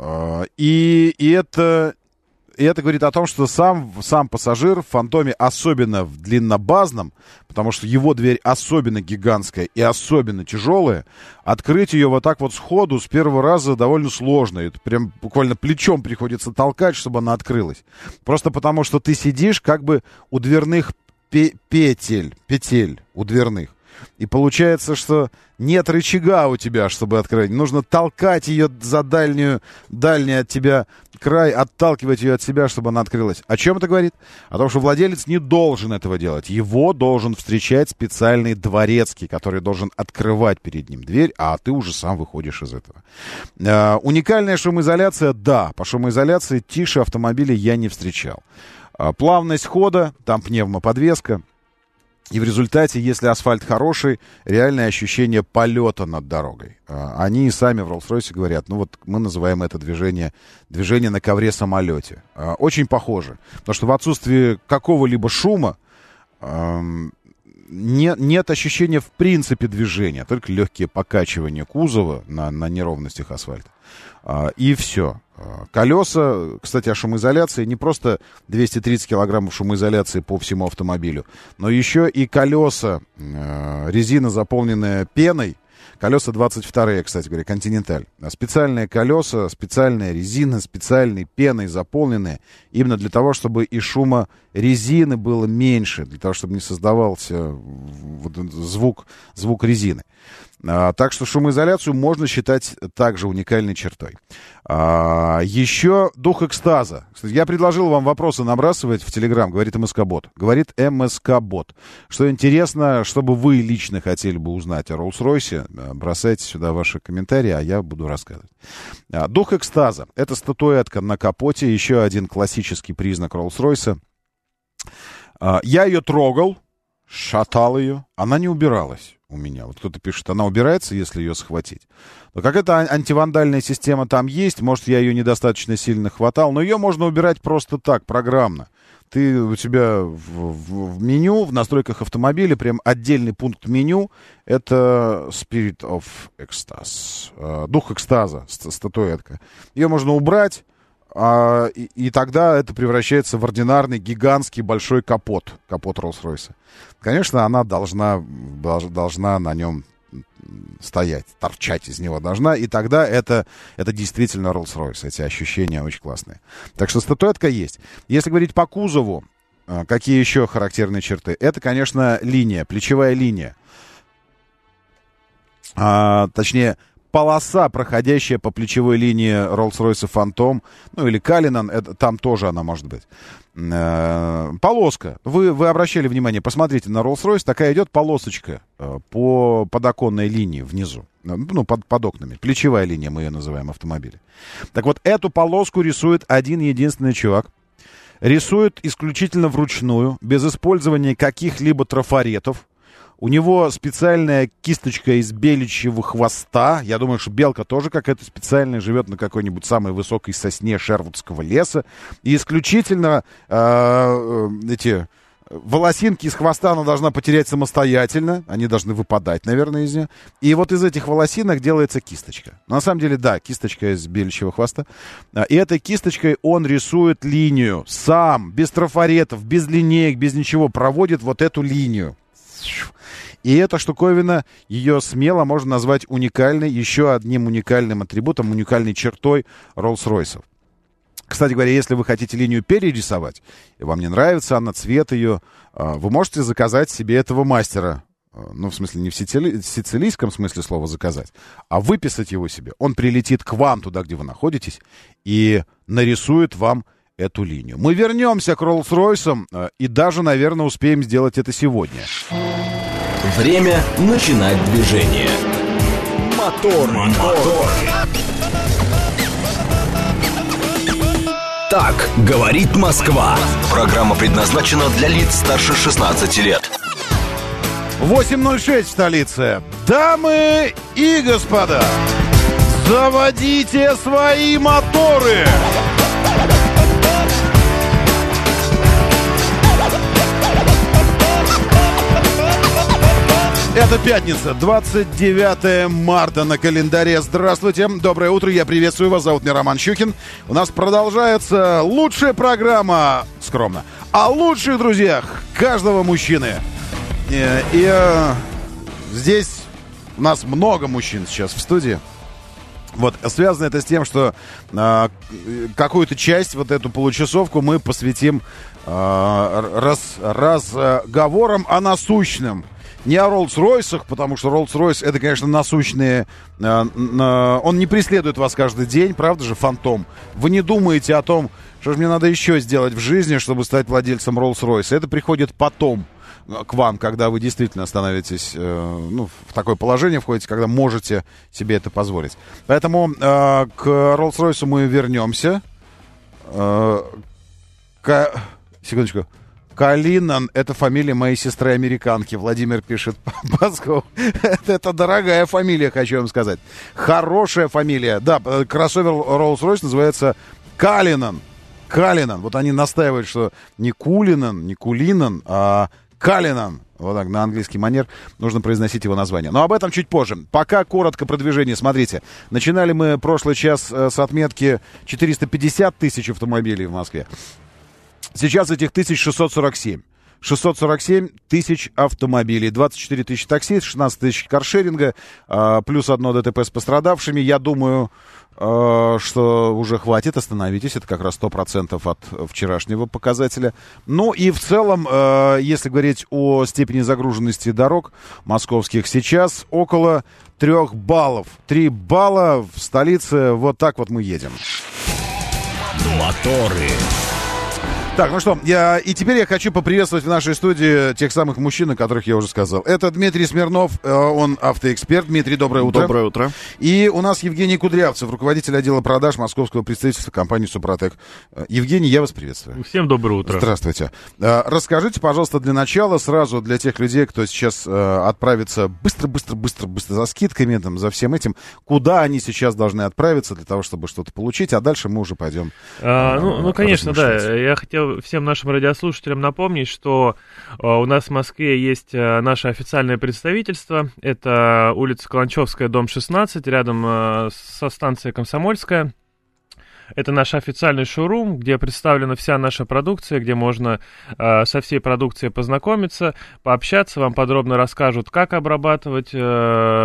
И это говорит о том, что сам пассажир в Фантоме, особенно в длиннобазном, потому что его дверь особенно гигантская и особенно тяжелая, открыть ее вот так вот сходу с первого раза довольно сложно. Это прям буквально плечом приходится толкать, чтобы она открылась. Просто потому, что ты сидишь как бы у дверных петель у дверных. И получается, что нет рычага у тебя, чтобы открыть. Нужно толкать ее за дальний от тебя край, отталкивать ее от себя, чтобы она открылась. О чем это говорит? О том, что владелец не должен этого делать. Его должен встречать специальный дворецкий, который должен открывать перед ним дверь, а ты уже сам выходишь из этого. Уникальная шумоизоляция? Да, по шумоизоляции тише автомобиля я не встречал. Плавность хода, там пневмоподвеска. И в результате, если асфальт хороший, реальное ощущение полета над дорогой. Они и сами в Роллс-Ройсе говорят, ну вот мы называем это движение на ковре-самолете. Очень похоже. Потому что в отсутствии какого-либо шума нет ощущения в принципе движения, только легкие покачивания кузова на неровностях асфальта. И все. Колеса, кстати, о шумоизоляции, не просто 230 килограммов шумоизоляции по всему автомобилю, но еще и колеса, резина, заполненная пеной, колеса 22-е, кстати говоря, Континенталь. Специальные колеса, специальная резина, специальной пеной заполненные, именно для того, чтобы и шума резины было меньше, для того, чтобы не создавался звук резины. Так что шумоизоляцию можно считать также уникальной чертой. Еще дух экстаза. Кстати, я предложил вам вопросы набрасывать в Телеграм, говорит МСК-бот. Говорит МСК-бот. Что интересно, чтобы вы лично хотели бы узнать о Роллс-Ройсе, бросайте сюда ваши комментарии, а я буду рассказывать. Дух экстаза. Это статуэтка на капоте, еще один классический признак Роллс-Ройса. Я ее трогал, шатал ее, она не убиралась у меня. Вот кто-то пишет, она убирается, если ее схватить. Но какая-то антивандальная система там есть, может, я ее недостаточно сильно хватал, но ее можно убирать просто так, программно. Ты у тебя в меню, в настройках автомобиля, прям отдельный пункт меню, это Spirit of Ecstasy, дух экстаза, статуэтка. Ее можно убрать, и тогда это превращается в ординарный, гигантский, большой капот Роллс-Ройса. Конечно, она должна на нем стоять, торчать из него должна, и тогда это действительно Роллс-Ройс. Эти ощущения очень классные. Так что статуэтка есть. Если говорить по кузову, какие еще характерные черты? Это, конечно, линия, плечевая линия. Точнее, полоса, проходящая по плечевой линии Rolls-Royce Phantom, ну или Cullinan, там тоже она может быть. Полоска. Вы обращали внимание, посмотрите на Rolls-Royce, такая идет полосочка по подоконной линии внизу, ну, под окнами. Плечевая линия, мы ее называем, автомобиля. Так вот, эту полоску рисует один единственный чувак. Рисует исключительно вручную, без использования каких-либо трафаретов. У него специальная кисточка из беличьего хвоста. Я думаю, что белка тоже какая-то специальная, живет на какой-нибудь самой высокой сосне Шервудского леса. И исключительно эти волосинки из хвоста она должна потерять самостоятельно. Они должны выпадать, наверное, из нее. И вот из этих волосинок делается кисточка. На самом деле, да, кисточка из беличьего хвоста. И этой кисточкой он рисует линию сам, без трафаретов, без линеек, без ничего. Проводит вот эту линию. И эта штуковина, ее смело можно назвать уникальной, еще одним уникальным атрибутом, уникальной чертой Rolls-Royce. Кстати говоря, если вы хотите линию перерисовать, и вам не нравится она, цвет ее, вы можете заказать себе этого мастера. Ну, в смысле, не в сицилийском смысле слова заказать, а выписать его себе. Он прилетит к вам туда, где вы находитесь, и нарисует вам эту линию. Мы вернемся к Rolls-Royce и даже, наверное, успеем сделать это сегодня. Время начинать движение. Мотор. Так говорит Москва. Программа предназначена для лиц старше 16 лет. 8:06 в столице. Дамы и господа, заводите свои моторы! Это пятница, 29 марта на календаре. Здравствуйте, доброе утро, я приветствую вас, зовут меня Роман Щукин. У нас продолжается лучшая программа, скромно, о лучших друзьях каждого мужчины. И здесь у нас много мужчин сейчас в студии. Вот, связано это с тем, что какую-то часть, вот эту получасовку мы посвятим разговорам о насущном. Не о Rolls-Royce'ах, потому что Rolls-Royce это, конечно, насущные. Он не преследует вас каждый день, правда же, Фантом? Вы не думаете о том, что же мне надо еще сделать в жизни, чтобы стать владельцем Rolls-Royce. Это приходит потом к вам, когда вы действительно становитесь в такое положение, входите, когда можете себе это позволить. Поэтому к Rolls-Royce мы вернемся. Секундочку. Cullinan — это фамилия моей сестры-американки. Владимир пишет Басков. Это дорогая фамилия, хочу вам сказать. Хорошая фамилия. Да, кроссовер Rolls-Royce называется Cullinan. Cullinan. Вот они настаивают, что не Cullinan, а Cullinan. Вот так, на английский манер нужно произносить его название. Но об этом чуть позже. Пока коротко про движение. Смотрите, начинали мы прошлый час с отметки 450 тысяч автомобилей в Москве. Сейчас этих 1647. 647 тысяч автомобилей, 24 тысячи такси, 16 тысяч каршеринга, плюс одно ДТП с пострадавшими. Я думаю, что уже хватит, остановитесь. Это как раз 100% от вчерашнего показателя. Ну и в целом, если говорить о степени загруженности дорог московских, сейчас около 3 баллов. 3 балла в столице. Вот так вот мы едем. Моторы. Так, ну что, и теперь я хочу поприветствовать в нашей студии тех самых мужчин, о которых я уже сказал. Это Дмитрий Смирнов, он автоэксперт. Дмитрий, доброе утро. Доброе утро. И у нас Евгений Кудрявцев, руководитель отдела продаж московского представительства компании «Супротек». Евгений, я вас приветствую. Всем доброе утро. Здравствуйте. Расскажите, пожалуйста, для начала, сразу для тех людей, кто сейчас отправится быстро за скидками, там, за всем этим, куда они сейчас должны отправиться для того, чтобы что-то получить, а дальше мы уже пойдем. Конечно, да. Я хотел всем нашим радиослушателям напомнить, что у нас в Москве есть наше официальное представительство. Это улица Каланчевская, дом 16, рядом со станцией Комсомольская. Это наш официальный шоурум, где представлена вся наша продукция, где можно со всей продукцией познакомиться, пообщаться, вам подробно расскажут, как обрабатывать,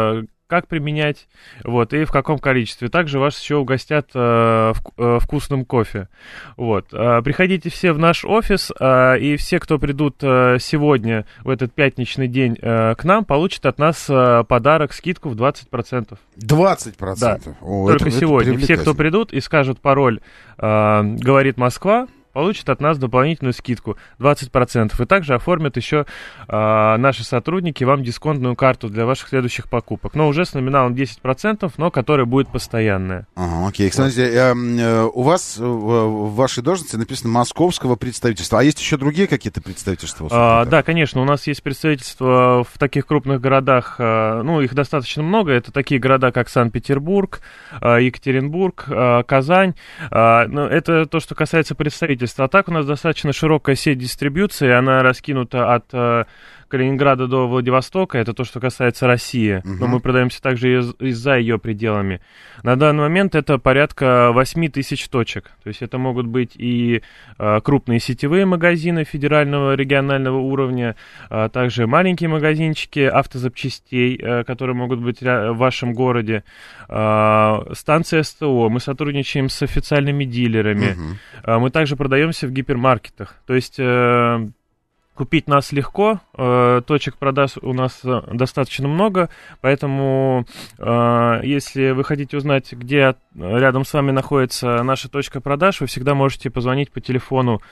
как применять, вот, и в каком количестве. Также вас еще угостят вкусным кофе. Вот. Приходите все в наш офис, и все, кто придут сегодня, в этот пятничный день к нам, получат от нас подарок, скидку в 20%. 20%? Да. Только это сегодня. Все, кто придут и скажут пароль «Говорит Москва», получат от нас дополнительную скидку 20%. И также оформят еще наши сотрудники вам дисконтную карту для ваших следующих покупок. Но уже с номиналом 10%, но которая будет постоянная. Ага, окей. Кстати, у вас в вашей должности написано «Московского представительства». А есть еще другие какие-то представительства? Да, конечно. У нас есть представительства в таких крупных городах. Ну, их достаточно много. Это такие города, как Санкт-Петербург, Екатеринбург, Казань. Это то, что касается представительства. А так у нас достаточно широкая сеть дистрибьюции, она раскинута от Калининграда до Владивостока, это то, что касается России, но мы продаемся также и за ее пределами. На данный момент это порядка 8 тысяч точек, то есть это могут быть и крупные сетевые магазины федерального, регионального уровня, также маленькие магазинчики автозапчастей, которые могут быть в вашем городе, станции СТО, мы сотрудничаем с официальными дилерами, мы также продаемся в гипермаркетах, то есть купить нас легко, точек продаж у нас достаточно много, поэтому если вы хотите узнать, где рядом с вами находится наша точка продаж, вы всегда можете позвонить по телефону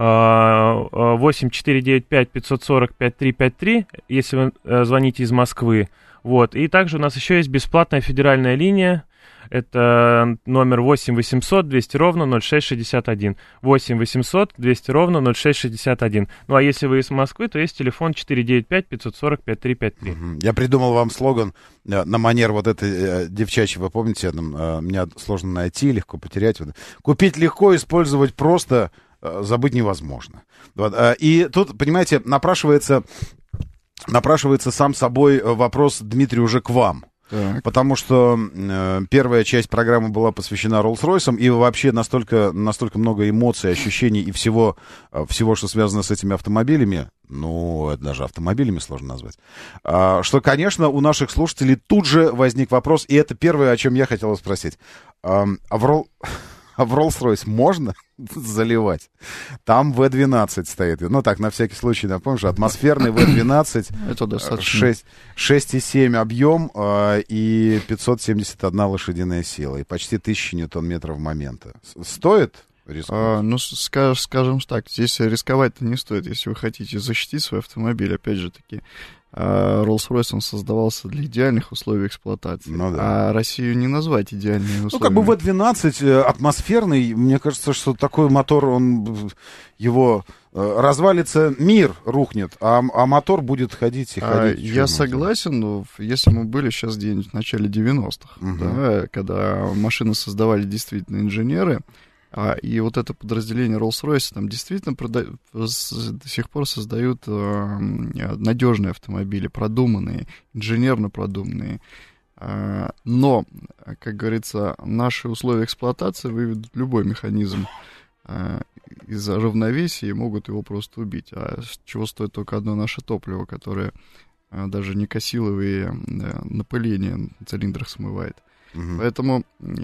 8495-540-5353, если вы звоните из Москвы. Вот. И также у нас еще есть бесплатная федеральная линия. Это номер 8 800 200 ровно 0661. 8 800 200 ровно 0661. Ну, а если вы из Москвы, то есть телефон 495-540-5353. Я придумал вам слоган на манер вот этой девчачьей, вы помните, меня сложно найти, легко потерять. Купить легко, использовать просто, забыть невозможно. Вот. И тут, понимаете, напрашивается сам собой вопрос, Дмитрий, уже к вам. Так. Потому что первая часть программы была посвящена Роллс-Ройсам, и вообще настолько много эмоций, ощущений и всего, что связано с этими автомобилями, ну, это даже автомобилями сложно назвать, что, конечно, у наших слушателей тут же возник вопрос, и это первое, о чем я хотел спросить. А в Роллс-Ройс можно заливать? Там V12 стоит. Ну, так, на всякий случай напомню, что атмосферный V12. Это достаточно. 6,7 объем и 571 лошадиная сила. И почти 1000 ньютон-метров момента. Стоит рисковать? Ну, скажем так, здесь рисковать-то не стоит, если вы хотите защитить свой автомобиль. Опять же таки, Rolls-Royce, он создавался для идеальных условий эксплуатации. Ну, да. А Россию не назвать идеальными условиями. Ну, как бы V12 атмосферный, мне кажется, что такой мотор, его развалится, мир рухнет, а мотор будет ходить и ходить. Я согласен, но если мы были сейчас где-нибудь в начале 90-х, да, когда машины создавали действительно инженеры, и вот это подразделение Rolls-Royce там действительно до сих пор создают надежные автомобили, продуманные, инженерно продуманные. Но, как говорится, наши условия эксплуатации выведут любой механизм из-за равновесия и могут его просто убить. А чего стоит только одно наше топливо, которое даже некосиловые напыления на цилиндрах смывает. Поэтому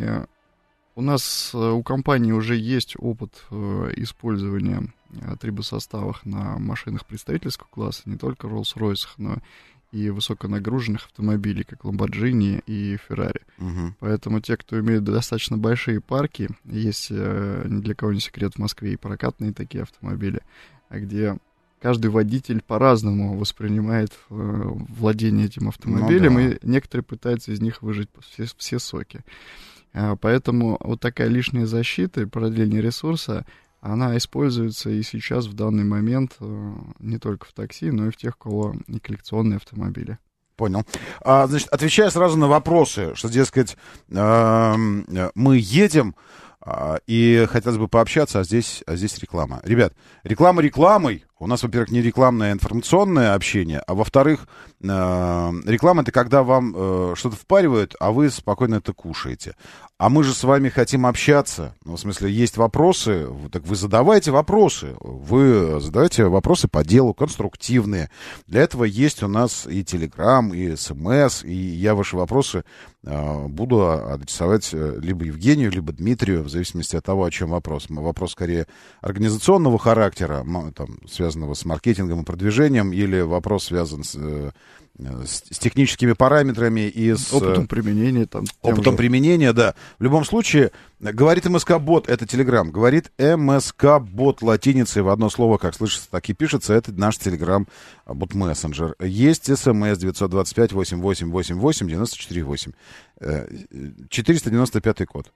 у нас, у компании уже есть опыт использования трибосоставов на машинах представительского класса, не только Rolls-Royce, но и высоконагруженных автомобилей, как Lamborghini и Ferrari. Поэтому те, кто имеет достаточно большие парки, есть ни для кого не секрет в Москве и прокатные такие автомобили, где каждый водитель по-разному воспринимает владение этим автомобилем, и некоторые пытаются из них выжать все соки. Поэтому вот такая лишняя защита и продление ресурса, она используется и сейчас в данный момент не только в такси, но и в тех, у кого и коллекционные автомобили. Понял. Значит, отвечая сразу на вопросы, что, дескать, мы едем, и хотелось бы пообщаться, а здесь реклама. Ребят, реклама рекламой, У нас, во-первых, не рекламное, а информационное общение, а во-вторых, реклама — это когда вам что-то впаривают, а вы спокойно это кушаете. А мы же с вами хотим общаться. Ну, в смысле, есть вопросы, так вы задавайте вопросы. Вы задавайте вопросы по делу, конструктивные. Для этого есть у нас и Telegram, и СМС, и я ваши вопросы буду адресовать либо Евгению, либо Дмитрию, в зависимости от того, о чем вопрос. Вопрос скорее организационного характера, там, связанного с маркетингом и продвижением, или вопрос связан с техническими параметрами и с опытом применения. Опытом применения, да. В любом случае, говорит МСК-бот, это Telegram, говорит МСК-бот латиницей в одно слово, как слышится, так и пишется, это наш Telegram-бот-мессенджер. Есть СМС 925-8888-94-8. 495 код.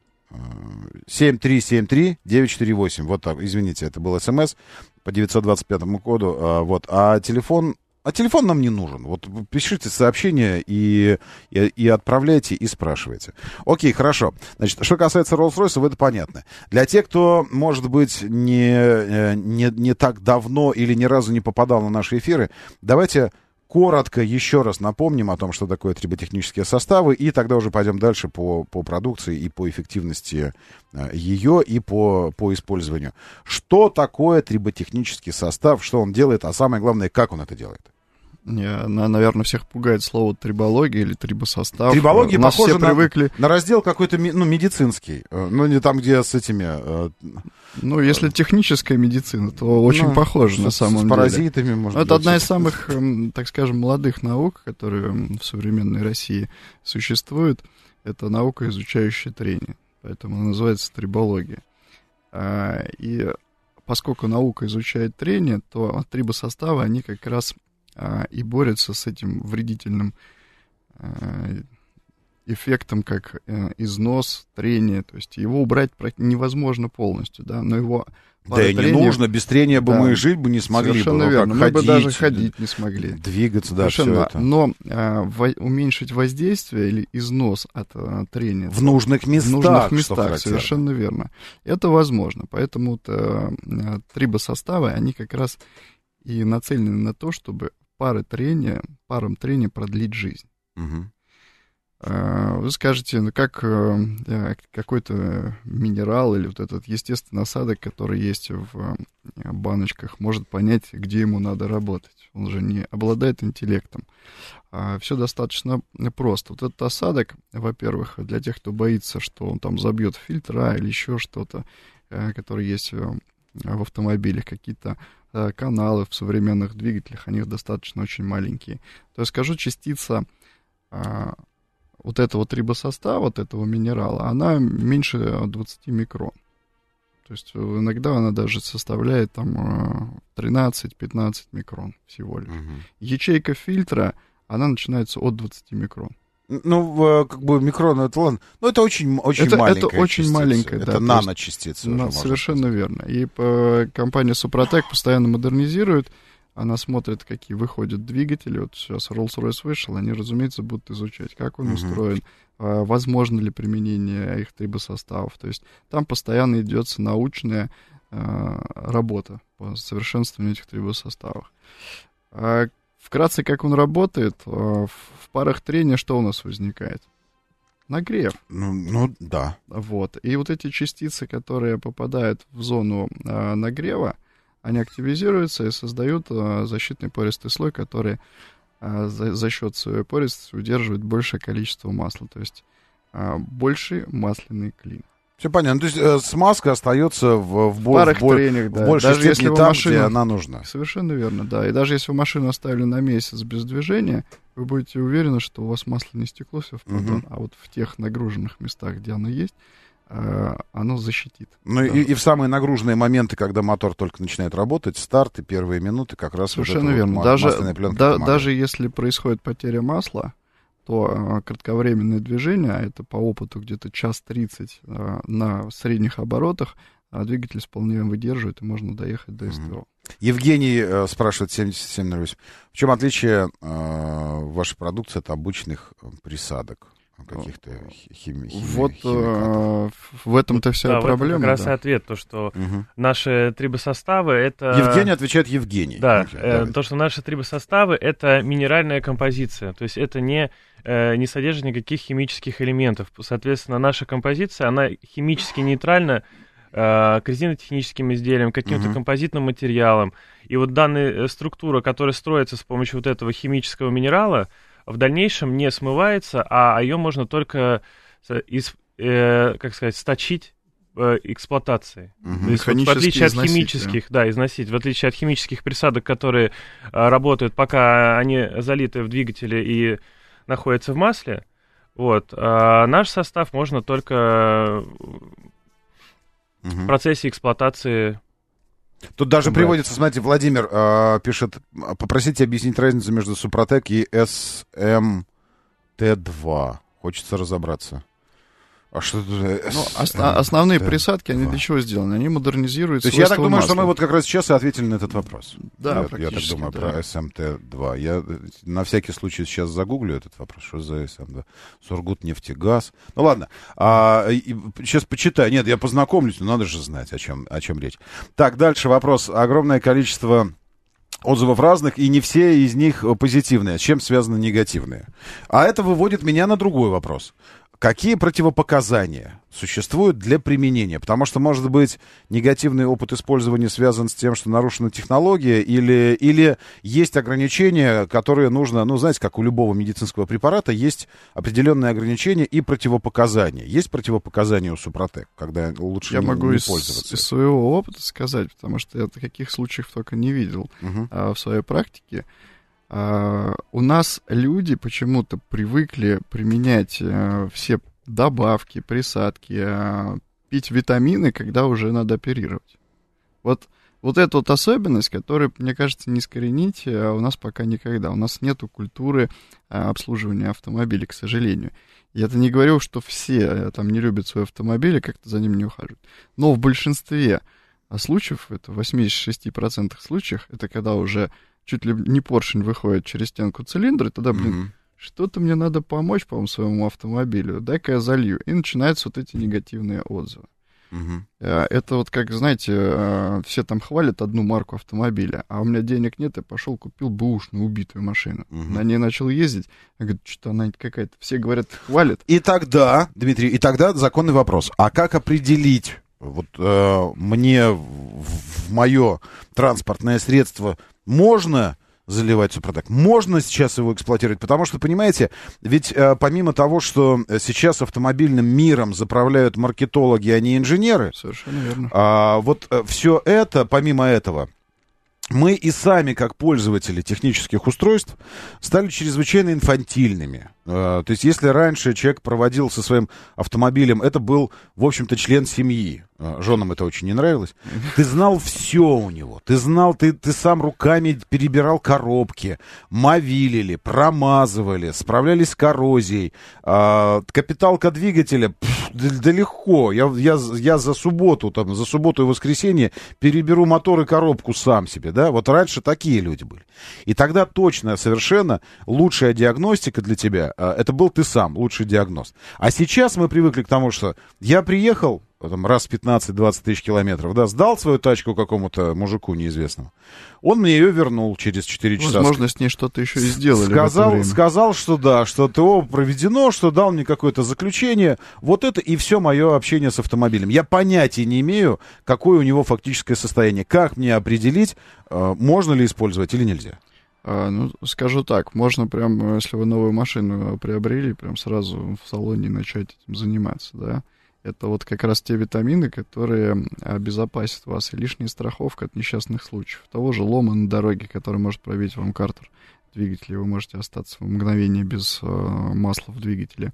7373-948. Вот так, извините, это был СМС по 925 коду. Вот. А телефон нам не нужен. Вот пишите сообщения и отправляйте, и спрашивайте. Окей, хорошо. Значит, что касается Rolls-Royce, это понятно. Для тех, кто, может быть, не так давно или ни разу не попадал на наши эфиры, давайте коротко еще раз напомним о том, что такое триботехнические составы, и тогда уже пойдем дальше по продукции и по эффективности ее, и по использованию. Что такое триботехнический состав, что он делает, а самое главное, как он это делает? Наверное, всех пугает слово трибология или трибосостав. Трибология похожа привыкли... на раздел какой-то медицинский. Ну, не там, где с этими... Ну, если техническая медицина, то очень похоже на самом деле. С паразитами, может быть. Это одна из самых, так скажем, молодых наук, которые в современной России существуют. Это наука, изучающая трение. Поэтому она называется трибология. И поскольку наука изучает трение, то трибосоставы, они как раз и борются с этим вредительным эффектом, как износ, трение. То есть его убрать невозможно полностью, да, но его... Да и не нужно, без трения бы мы жить бы не смогли. Совершенно верно, мы бы даже ходить не смогли. Двигаться, да, все это. Но уменьшить воздействие или износ от трения... В нужных местах, совершенно верно. Это возможно, поэтому трибосоставы, они как раз и нацелены на то, чтобы парам трения продлить жизнь. Угу. Вы скажете, ну как какой-то минерал или вот этот естественный осадок, который есть в баночках, может понять, где ему надо работать. Он же не обладает интеллектом. Все достаточно просто. Вот этот осадок, во-первых, для тех, кто боится, что он там забьет фильтра или еще что-то, которое есть в автомобилях, какие-то каналы в современных двигателях, они достаточно очень маленькие. То есть, скажу, частица вот этого трибосостава, вот этого минерала, она меньше 20 микрон. То есть иногда она даже составляет там 13-15 микрон всего лишь. Ячейка фильтра, она начинается от 20 микрон. Ну, как бы микрон, это ладно. Но это очень маленькая это очень частица. маленькая, это да. наночастица. Совершенно верно. И компания Супротек постоянно модернизирует. Она смотрит, какие выходят двигатели. Вот сейчас Rolls-Royce вышел, они, разумеется, будут изучать, как он устроен, возможно ли применение их трибосоставов. То есть там постоянно идет научная работа по совершенствованию этих трибосоставов. Вкратце, как он работает, в парах трения что у нас возникает? Нагрев. Ну да. Вот. И вот эти частицы, которые попадают в зону нагрева, они активизируются и создают защитный пористый слой, который за счет своей пористости удерживает большее количество масла. То есть больший масляный клин. Все понятно. То есть смазка остается в трениях, да. большей даже степени там, где она нужна. Совершенно верно, да. И даже если вы машину оставили на месяц без движения, вы будете уверены, что у вас масло не стекло, все в поддон. А вот в тех нагруженных местах, где оно есть, оно защитит. Ну и в самые нагруженные моменты, когда мотор только начинает работать, старт и первые минуты как раз совершенно верно. Даже если происходит потеря масла, то кратковременное движение, а это по опыту где-то час 30 на средних оборотах, двигатель вполне выдерживает, и можно доехать до СТО. Евгений спрашивает 7708. В чем отличие вашей продукции от обычных присадок? каких-то химикатов. В этом-то вся проблема. Вот как раз ответ, то, что наши трибосоставы это... Евгений отвечает Евгений. Да, то, что наши трибосоставы это минеральная композиция, то есть это не содержит никаких химических элементов. Соответственно, наша композиция, она химически нейтральна к резинотехническим изделиям, к каким-то композитным материалам. И вот данная структура, которая строится с помощью вот этого химического минерала, в дальнейшем не смывается, а ее можно только, сточить эксплуатации. То есть, вот, в отличие от химических, износить, в отличие от химических присадок, которые работают, пока они залиты в двигателе и находятся в масле, вот, наш состав можно только в процессе эксплуатации. Тут даже приводится, смотрите, Владимир пишет, попросите объяснить разницу между Супротек и СМТ-2. Хочется разобраться. А что это? Основные присадки, они для чего сделаны? Они модернизируют свойства масла. То есть я так думаю, что мы вот как раз сейчас и ответили на этот вопрос. Да, я так думаю про СМТ-2. Я на всякий случай сейчас загуглю этот вопрос. Что за СМТ-2? Сургутнефтегаз. Ну ладно. Сейчас почитаю. Нет, я познакомлюсь, но надо же знать, о чем речь. Так, дальше вопрос. Огромное количество отзывов разных, и не все из них позитивные. С чем связаны негативные? А это выводит меня на другой вопрос. Какие противопоказания существуют для применения? Потому что, может быть, негативный опыт использования связан с тем, что нарушена технология, или есть ограничения, которые нужно, знаете, как у любого медицинского препарата, есть определенные ограничения и противопоказания. Есть противопоказания у Супротек, когда лучше не пользоваться? Я могу из своего опыта сказать, потому что я таких случаев только не видел в своей практике. У нас люди почему-то привыкли применять все добавки, присадки, пить витамины, когда уже надо оперировать. Вот эта вот особенность, которую, мне кажется, не искоренить у нас пока никогда. У нас нету культуры обслуживания автомобилей, к сожалению. Я это не говорю, что все там не любят свой автомобиль и как-то за ним не ухаживают. Но в большинстве случаев, это в 86% случаев, это когда уже чуть ли не поршень выходит через стенку цилиндра, и тогда, что-то мне надо помочь, по-моему, своему автомобилю, дай-ка я залью. И начинаются вот эти негативные отзывы. Это вот как, знаете, все там хвалят одну марку автомобиля, а у меня денег нет, я пошел купил бэушную убитую машину. На ней начал ездить, я говорю, что она какая-то, все говорят, хвалят. И тогда, Дмитрий, законный вопрос, а как определить, вот мне в мое транспортное средство можно заливать Супротек? Можно сейчас его эксплуатировать? Потому что, понимаете, ведь помимо того, что сейчас автомобильным миром заправляют маркетологи, а не инженеры, совершенно верно. Вот все это, помимо этого, мы и сами, как пользователи технических устройств, стали чрезвычайно инфантильными. То есть, если раньше человек проводил со своим автомобилем, это был, в общем-то, член семьи. Женам это очень не нравилось. Ты знал все у него. Ты знал, ты сам руками перебирал коробки, мовилили, промазывали, справлялись с коррозией. Капиталка двигателя, да легко. Я за субботу и воскресенье переберу мотор и коробку сам себе, да? Вот раньше такие люди были. И тогда точно, совершенно лучшая диагностика для тебя, это был ты сам, лучший диагност. А сейчас мы привыкли к тому, что я приехал, там, раз 15-20 тысяч километров, да, сдал свою тачку какому-то мужику неизвестному. Он мне ее вернул через 4 часа. Возможно, с ней что-то еще и сделали. Сказал, что да, что ТО проведено, что дал мне какое-то заключение. Вот это и все мое общение с автомобилем. Я понятия не имею, какое у него фактическое состояние. Как мне определить, можно ли использовать или нельзя? Скажу так, можно прям, если вы новую машину приобрели, прям сразу в салоне начать этим заниматься, да. Это вот как раз те витамины, которые обезопасят вас, и лишняя страховка от несчастных случаев. Того же лома на дороге, который может пробить вам картер двигателя, вы можете остаться в мгновение без масла в двигателе.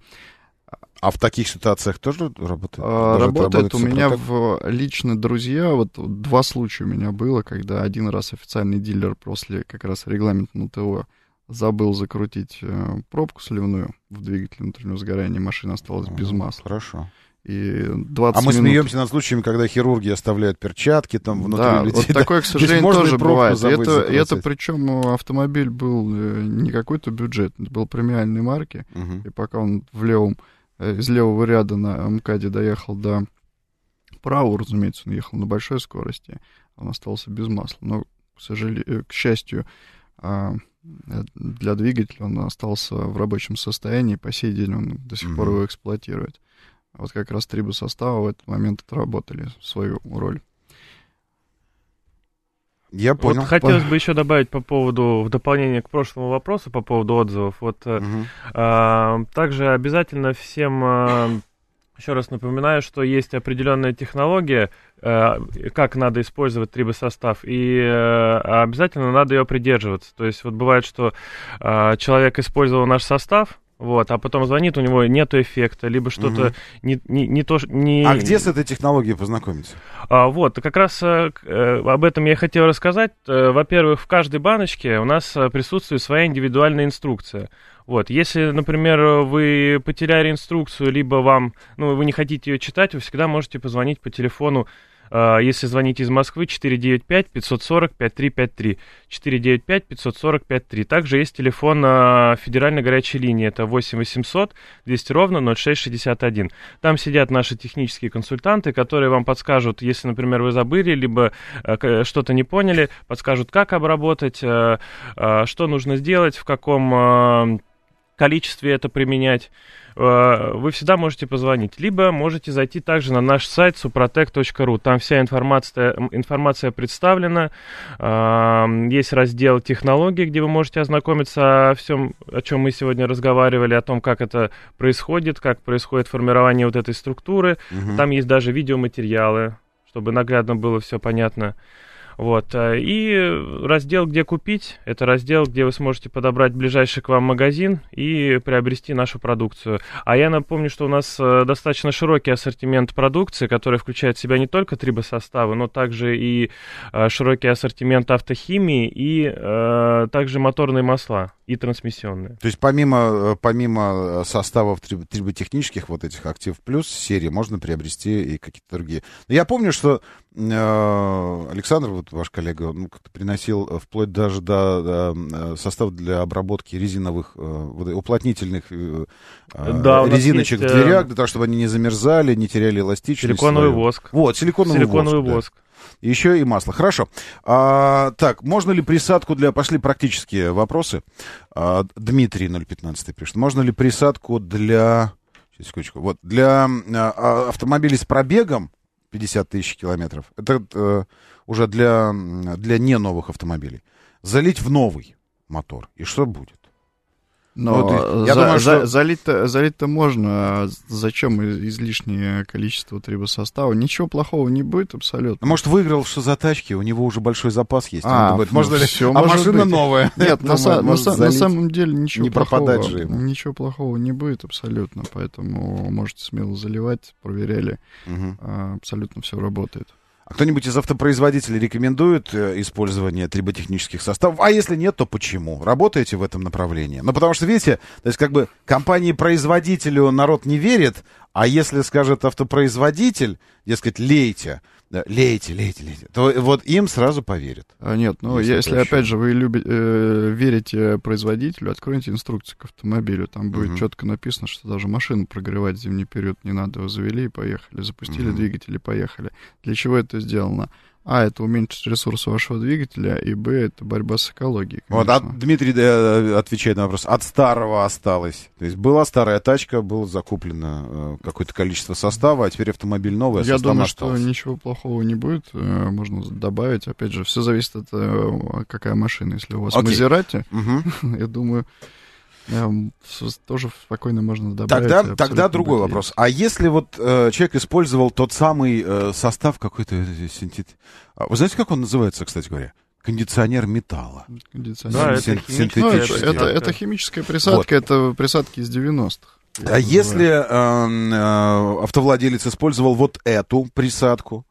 А в таких ситуациях тоже работает? Работает. У меня лично друзья, вот 2 случая у меня было, когда один раз официальный дилер после как раз регламентного ТО забыл закрутить пробку сливную в двигателе внутреннего сгорания, машина осталась без масла. Хорошо. И 20 А мы минут... смеемся над случаями, когда хирурги оставляют перчатки там внутри людей. Да, вот такое, к сожалению, тоже бывает. Это причем автомобиль был не какой-то бюджет, это был премиальной марки. И пока он из левого ряда на МКАДе доехал до правого, разумеется, он ехал на большой скорости, он остался без масла. Но, к счастью, для двигателя он остался в рабочем состоянии, по сей день он до сих пор его эксплуатирует. Вот как раз трибосоставы в этот момент отработали свою роль. Я понял. Вот хотелось бы еще добавить по поводу, в дополнение к прошлому вопросу, по поводу отзывов. Вот также обязательно всем еще раз напоминаю, что есть определенная технология, как надо использовать трибосостав, и обязательно надо ее придерживаться. То есть вот бывает, что человек использовал наш состав, вот, а потом звонит, у него нету эффекта, либо что-то не то... А где с этой технологией познакомиться? Вот, как раз об этом я и хотел рассказать. Во-первых, в каждой баночке у нас присутствует своя индивидуальная инструкция. Вот, если, например, вы потеряли инструкцию, либо вы не хотите ее читать, вы всегда можете позвонить по телефону, если звоните из Москвы, 495-540-5353, 495-540-53. Также есть телефон федеральной горячей линии, это 8-800-200-06-61. Там сидят наши технические консультанты, которые вам подскажут, если, например, вы забыли, либо что-то не поняли, подскажут, как обработать, что нужно сделать, в каком количестве это применять. Вы всегда можете позвонить. Либо можете зайти также на наш сайт suprotec.ru. Там вся информация представлена. Есть раздел технологий, где вы можете ознакомиться о всем, о чем мы сегодня разговаривали, о том, как это происходит, как происходит формирование вот этой структуры. Там есть даже видеоматериалы, чтобы наглядно было все понятно. Вот. И раздел «Где купить» — это раздел, где вы сможете подобрать ближайший к вам магазин и приобрести нашу продукцию. А я напомню, что у нас достаточно широкий ассортимент продукции, который включает в себя не только трибосоставы, но также и широкий ассортимент автохимии и также моторные масла и трансмиссионные. То есть помимо составов триботехнических, вот этих «Актив Плюс» серии, можно приобрести и какие-то другие. Но я помню, что Александр, вот ваш коллега, как-то приносил вплоть даже до состав для обработки резиновых уплотнительных резиночек в дверях, для того, чтобы они не замерзали, не теряли эластичность. Силиконовый воск. Вот, силиконовый воск. Да. Еще и масло. Хорошо. Так, можно ли присадку пошли практические вопросы. Дмитрий 015 пишет. Можно ли присадку для автомобилей с пробегом 50 тысяч километров, это уже для не новых автомобилей, залить в новый мотор, и что будет? Но залить-то можно, а зачем излишнее количество трибосостава? Ничего плохого не будет абсолютно. Может, выиграл, что за тачки, у него уже большой запас есть. Можно ли? Машина новая. Нет, на самом деле ничего плохого не будет абсолютно, поэтому можете смело заливать, проверяли, абсолютно все работает. А кто-нибудь из автопроизводителей рекомендует использование триботехнических составов? А если нет, то почему? Работаете в этом направлении? Ну, потому что, видите, то есть как бы компании-производителю народ не верит, а если скажет автопроизводитель, дескать, лейте, то вот им сразу поверят. Нет, если опять же вы верите производителю, откройте инструкцию к автомобилю. Там будет четко написано, что даже машину прогревать в зимний период не надо. Вы завели и поехали, запустили двигатель и поехали. Для чего это сделано? А, это уменьшить ресурс вашего двигателя, и Б, это борьба с экологией. Конечно. Вот, Дмитрий отвечает на вопрос. От старого осталось. То есть была старая тачка, было закуплено какое-то количество состава, а теперь автомобиль новый, а я состав думаю, остался. Что ничего плохого не будет. Можно добавить. Опять же, все зависит от какая машина. Если у вас Мазерати, я думаю... тоже спокойно можно добавить. Тогда другой вопрос. А если вот человек использовал тот самый состав какой-то синтетический... Вы знаете, как он называется, кстати говоря? Кондиционер металла. Это химическая присадка, это присадки из 90-х. А если автовладелец использовал вот эту присадку,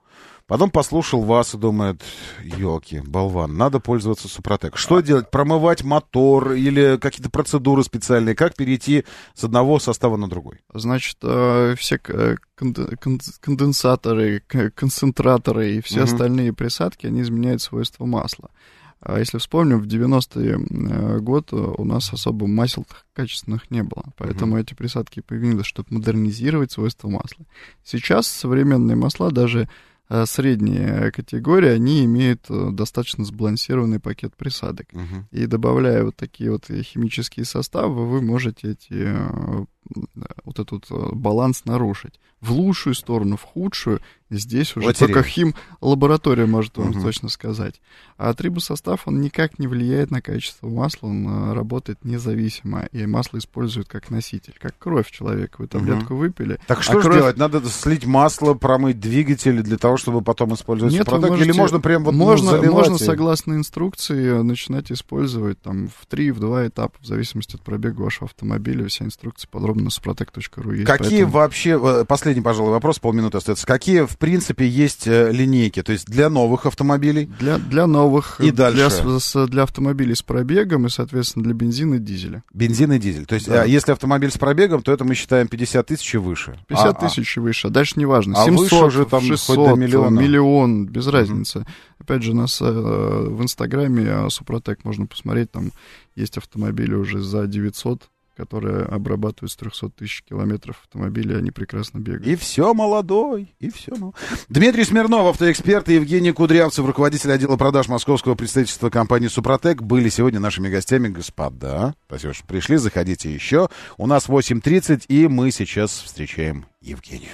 Потом послушал вас и думает, елки, болван, надо пользоваться Супротек. Что делать? Промывать мотор или какие-то процедуры специальные? Как перейти с одного состава на другой? Значит, все конденсаторы, концентраторы и все остальные присадки, они изменяют свойства масла. Если вспомним, в 90-е годы у нас особо масел качественных не было, поэтому эти присадки появились, чтобы модернизировать свойства масла. Сейчас современные масла, даже средней категории, они имеют достаточно сбалансированный пакет присадок. И добавляя вот такие вот химические составы, вы можете вот этот баланс нарушить. В лучшую сторону, в худшую, здесь уже только химлаборатория может вам точно сказать. А трибосостав, он никак не влияет на качество масла, он работает независимо, и масло используют как носитель, как кровь человека. Вы таблетку выпили. Так что же делать? Надо слить масло, промыть двигатель для того, чтобы потом использовать Супротек? Или можно прям вот можно, согласно инструкции, начинать использовать там в 3-2 этапа, в зависимости от пробега вашего автомобиля. Вся инструкция подробно на suprotec.ru есть. Какие вообще, последний, пожалуй, вопрос, полминуты остается. Какие, в принципе, есть линейки? То есть для новых автомобилей? Для новых. И дальше? Для автомобилей с пробегом и, соответственно, для бензина и дизеля. Бензин и дизель. То есть, если автомобиль с пробегом, то это мы считаем 50 тысяч и выше. 50 тысяч и выше. А дальше неважно. 700, выше уже там 600, хоть до миллиона. Миллион, без разницы. Опять же, у нас в Инстаграме Супротек можно посмотреть, там есть автомобили уже за 900, которые обрабатывают с 300 тысяч километров автомобиля, они прекрасно бегают. И все молодой, Дмитрий Смирнов, автоэксперт, и Евгений Кудрявцев, руководитель отдела продаж московского представительства компании «Супротек», были сегодня нашими гостями. Господа, спасибо, что пришли, заходите еще. У нас 8:30, и мы сейчас встречаем Евгению.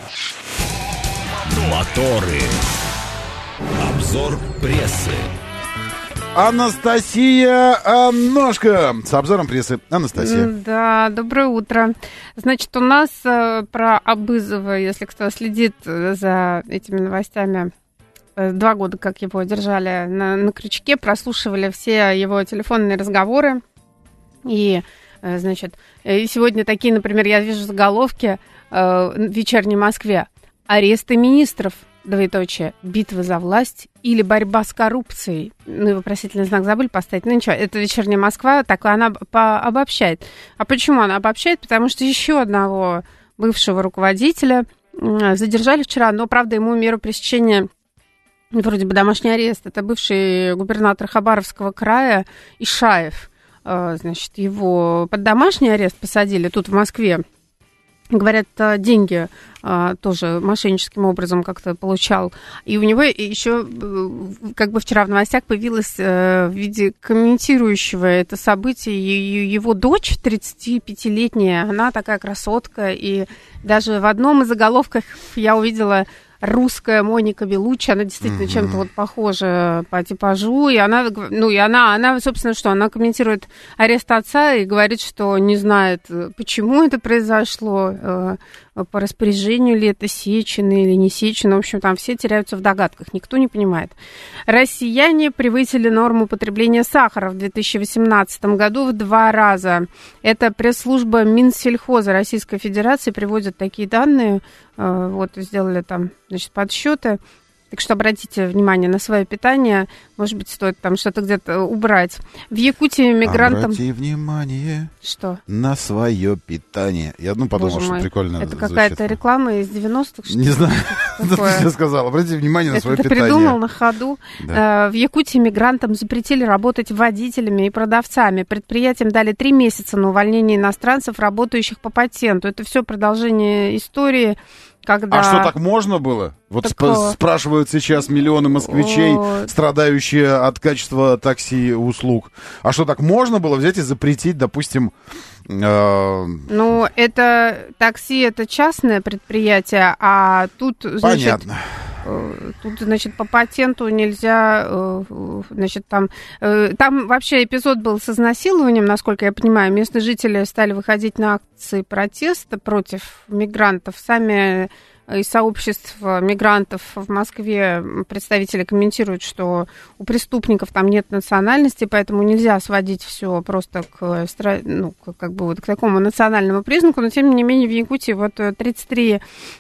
Моторы. Обзор прессы. Анастасия Ножка с обзором прессы. Анастасия. Да, доброе утро. Значит, у нас про Абызова, если кто следит за этими новостями, 2 года, как его держали на крючке, прослушивали все его телефонные разговоры. И, значит, сегодня такие, например, я вижу заголовки в «Вечерней Москве». Аресты министров, двоеточие, битва за власть или борьба с коррупцией. Ну, вопросительный знак забыли поставить. Ну, ничего, это «Вечерняя Москва», так она обобщает. А почему она обобщает? Потому что еще одного бывшего руководителя задержали вчера, но, правда, ему меру пресечения, вроде бы домашний арест. Это бывший губернатор Хабаровского края Ишаев. Значит, его под домашний арест посадили тут, в Москве. Говорят, деньги тоже мошенническим образом как-то получал. И у него еще, как бы вчера в новостях появилась в виде комментирующего это событие его дочь, 35-летняя, она такая красотка. И даже в одном из заголовков я увидела русская Моника Белуччи, она действительно чем-то вот похожа по типажу, и она, собственно, что, она комментирует арест отца и говорит, что не знает, почему это произошло, по распоряжению ли это Сечина или не Сечина, в общем, там все теряются в догадках, никто не понимает. Россияне превысили норму потребления сахара в 2018 году в 2 раза. Это пресс-служба Минсельхоза Российской Федерации приводит такие данные, вот сделали там, значит, подсчеты. Так что обратите внимание на свое питание. Может быть, стоит там что-то где-то убрать. В Якутии мигрантам... Обрати внимание на свое питание. Я подумал, что прикольно это какая-то реклама из 90-х, что ли? Не знаю, что ты сказал. Обратите внимание на свое питание. Это ты придумал на ходу. Да. В Якутии мигрантам запретили работать водителями и продавцами. Предприятиям дали 3 месяца на увольнение иностранцев, работающих по патенту. Это все продолжение истории. Когда... А что, так можно было? Вот спрашивают сейчас миллионы москвичей, страдающие от качества такси-услуг. А что, так можно было взять и запретить, допустим... Ну, это такси, это частное предприятие, а тут, значит... Понятно. Тут, значит, по патенту нельзя, значит, там вообще эпизод был с изнасилованием, насколько я понимаю. Местные жители стали выходить на акции протеста против мигрантов. Сами из сообществ мигрантов в Москве представители комментируют, что у преступников там нет национальности, поэтому нельзя сводить все просто к такому национальному признаку, но тем не менее в Якутии вот 33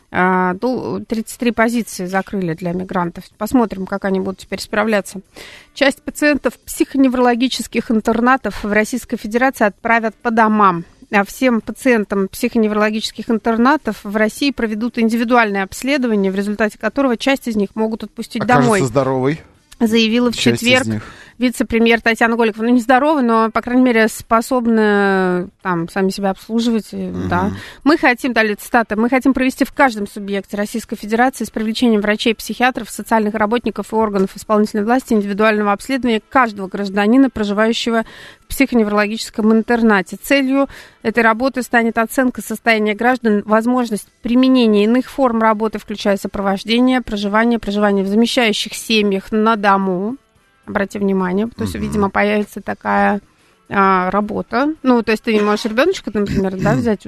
позиции закрыли для мигрантов. Посмотрим, как они будут теперь справляться. Часть пациентов психоневрологических интернатов в Российской Федерации отправят по домам. А всем пациентам психоневрологических интернатов в России проведут индивидуальное обследование, в результате которого часть из них могут отпустить домой. Окажется здоровой. Заявила в четверг вице-премьер Татьяна Голикова. Ну, не здоровая, но, по крайней мере, способна там сами себя обслуживать. Да. Мы хотим, далее цитата, мы хотим провести в каждом субъекте Российской Федерации с привлечением врачей, психиатров, социальных работников и органов исполнительной власти индивидуального обследования каждого гражданина, проживающего в психоневрологическом интернате. Целью этой работы станет оценка состояния граждан, возможность применения иных форм работы, включая сопровождение, проживание в замещающих семьях на дому. Обрати внимание, то есть, видимо, появится такая работа. Ну, то есть ты можешь ребеночка, например, да, взять,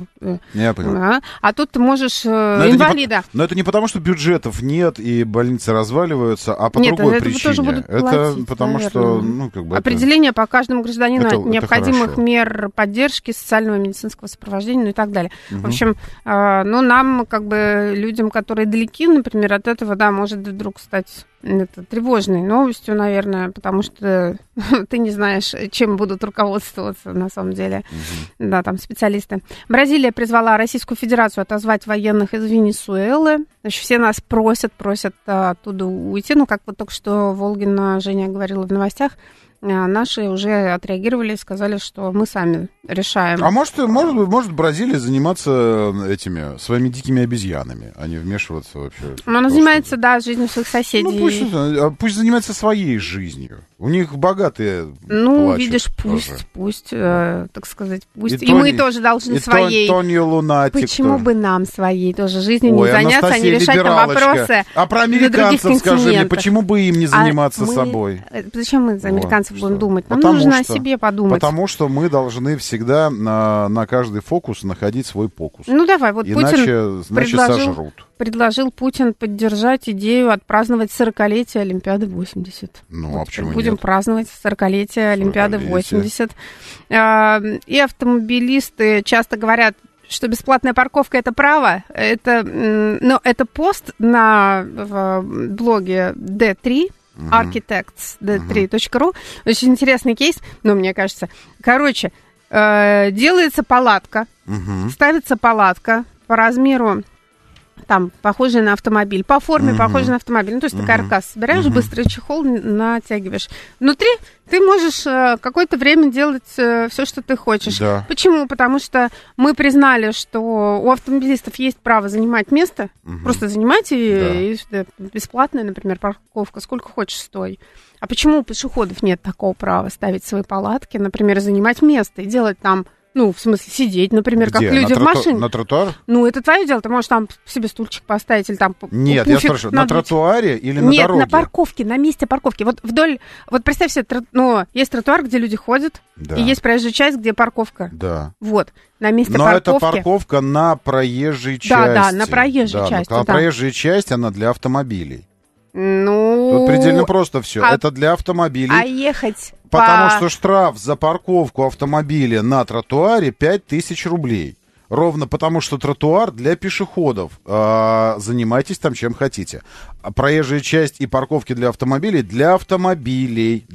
я понял. А тут ты можешь инвалида. Но это не потому, что бюджетов нет и больницы разваливаются, а по другой причине. Тоже будут платить, это потому, наверное. что, определение по каждому гражданину необходимых мер поддержки, социального медицинского сопровождения, и так далее. В общем, нам, людям, которые далеки, например, от этого, да, может вдруг стать тревожной новостью, наверное, потому что ты не знаешь, чем будут руководствоваться на самом деле, да, там специалисты. Бразилия призвала Российскую Федерацию отозвать военных из Венесуэлы. Значит, все нас просят оттуда уйти. Ну, как вот только что Волгина Женя говорила в новостях, наши уже отреагировали и сказали, что мы сами решаем. А может Бразилия заниматься своими дикими обезьянами, а не вмешиваться вообще? Она занимается, да, жизнью своих соседей. Пусть занимается своей жизнью. У них богатые плачут. Видишь, пусть, так сказать, пусть. И мы тоже должны своей. Тони Лунатик. Почему бы нам своей тоже жизнью не заняться, а не решать там вопросы? А про американцев скажи мне, почему бы им не заниматься собой? Зачем мы за американцев будем думать? Нам нужно о себе подумать. Потому что мы должны всегда на каждый фокус находить свой покус. Ну давай, вот Путин предложил Путин поддержать идею отпраздновать 40-летие Олимпиады 80. Ну, а почему будем нет? Праздновать 40-летие Олимпиады 80. И автомобилисты часто говорят, что бесплатная парковка — это право. Но это пост в блоге D3, architects.d3.ru. Очень интересный кейс, но мне кажется. Короче, делается палатка, ставится палатка по размеру, там, похожий на автомобиль, по форме похожий на автомобиль. Ну, то есть ты каркас собираешь, быстрый чехол натягиваешь. Внутри ты можешь какое-то время делать все, что ты хочешь. Да. Почему? Потому что мы признали, что у автомобилистов есть право занимать место, просто занимать и бесплатная, например, парковка, сколько хочешь стой. А почему у пешеходов нет такого права ставить свои палатки, например, занимать место и делать там, ну, в смысле, сидеть, например, как люди в машине. На тротуар? Ну, это твое дело. Ты можешь там себе стульчик поставить или там Нет, пуфик я спрашиваю, на тротуаре или на дороге? Нет, на парковке, на месте парковки. Вот вдоль... Вот представь себе, есть тротуар, где люди ходят, и есть проезжая часть, где парковка. Да. Вот, на месте парковки. Но это парковка на проезжей части. Да, на проезжей части. А проезжая часть, она для автомобилей. Ну... Тут предельно просто все. Это для автомобилей. А ехать... Потому что штраф за парковку автомобиля на тротуаре 5000 рублей. Ровно потому, что тротуар для пешеходов. Занимайтесь там чем хотите. Проезжая часть и парковки для автомобилей для автомобилей.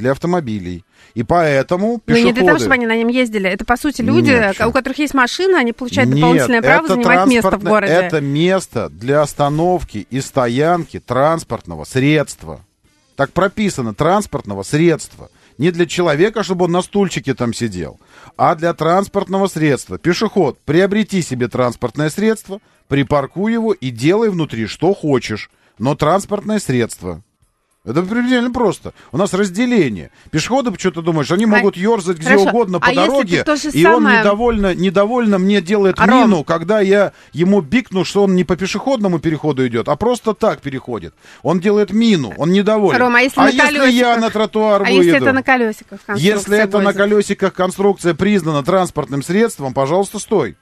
И поэтому пешеходы... Ну, не для того, чтобы они на нем ездили. Это, по сути, люди, у которых есть машина, они получают дополнительное право занимать место в городе. Это место для остановки и стоянки транспортного средства. Так прописано, транспортного средства. Не для человека, чтобы он на стульчике там сидел, а для транспортного средства. Пешеход, приобрети себе транспортное средство, припаркуй его и делай внутри что хочешь, но транспортное средство. Это предельно просто. У нас разделение. Пешеходы, что ты думаешь, они могут ерзать где угодно по дороге, и он недовольно мне делает мину, когда я ему бикну, что он не по пешеходному переходу идет, а просто так переходит. Он делает мину, он недоволен. Ром, если я на тротуар выйду? Если это на колесиках конструкция? Если это на колесиках конструкция признана транспортным средством, пожалуйста, стой.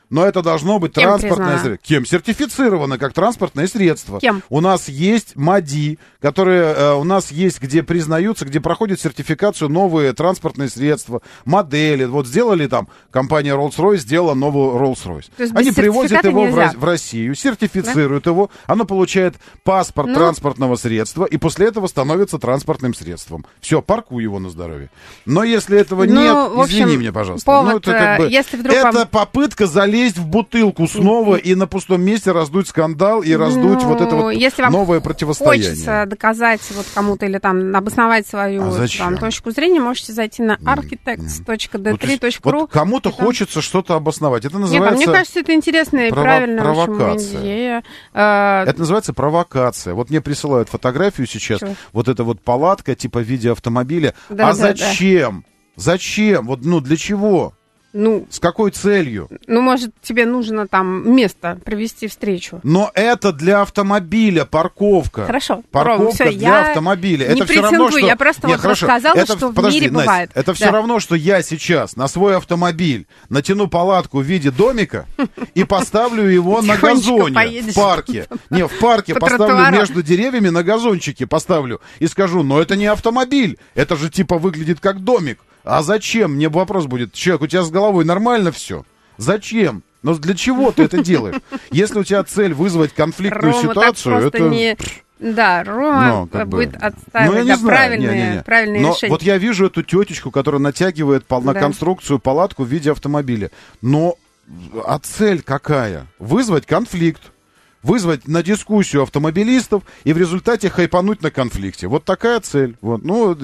Но это должно быть Кем транспортное средство. Кем? Сертифицировано как транспортное средство. Кем? У нас есть МАДИ, которые у нас есть, где признаются, где проходят сертификацию новые транспортные средства, модели. Вот сделали там, компания Rolls-Royce сделала новую Rolls-Royce. Они привозят его в Россию, сертифицируют его, оно получает паспорт транспортного средства, и после этого становится транспортным средством. Все, паркуй его на здоровье. Но если этого нет, извини меня, пожалуйста. Повод, если вдруг это попытка залезть в бутылку снова и на пустом месте раздуть скандал и раздуть вот это вот если вам новое противостояние. Хочется доказать вот кому-то или там обосновать свою там, точку зрения, можете зайти на architects.d3.ru. Вот кому-то хочется что-то обосновать. Это называется... Нет, мне кажется, это интересная и правильная провокация. идея. Это называется провокация. Вот мне присылают фотографию сейчас. Чего? Вот эта вот палатка типа в виде автомобиля. Да, зачем? Зачем? Вот, для чего? С какой целью? Может, тебе нужно там место провести встречу. Но это для автомобиля парковка. Хорошо. Парковка Ром, все, для автомобиля. Не претендую, я просто рассказала, что в мире бывает. Это все равно, что я сейчас на свой автомобиль натяну палатку в виде домика и поставлю его на газоне в парке. Не, в парке поставлю между деревьями на газончике поставлю и скажу, но это не автомобиль, это же типа выглядит как домик. А зачем? Мне вопрос будет. Человек, у тебя с головой нормально все? Зачем? Но для чего ты это делаешь? Если у тебя цель вызвать конфликтную ситуацию, это... Да, Рома будет отстаивать правильные решения. Вот я вижу эту тетечку, которая натягивает на конструкцию палатку в виде автомобиля. Но цель какая? Вызвать конфликт. Вызвать на дискуссию автомобилистов и в результате хайпануть на конфликте. Вот такая цель. Вот.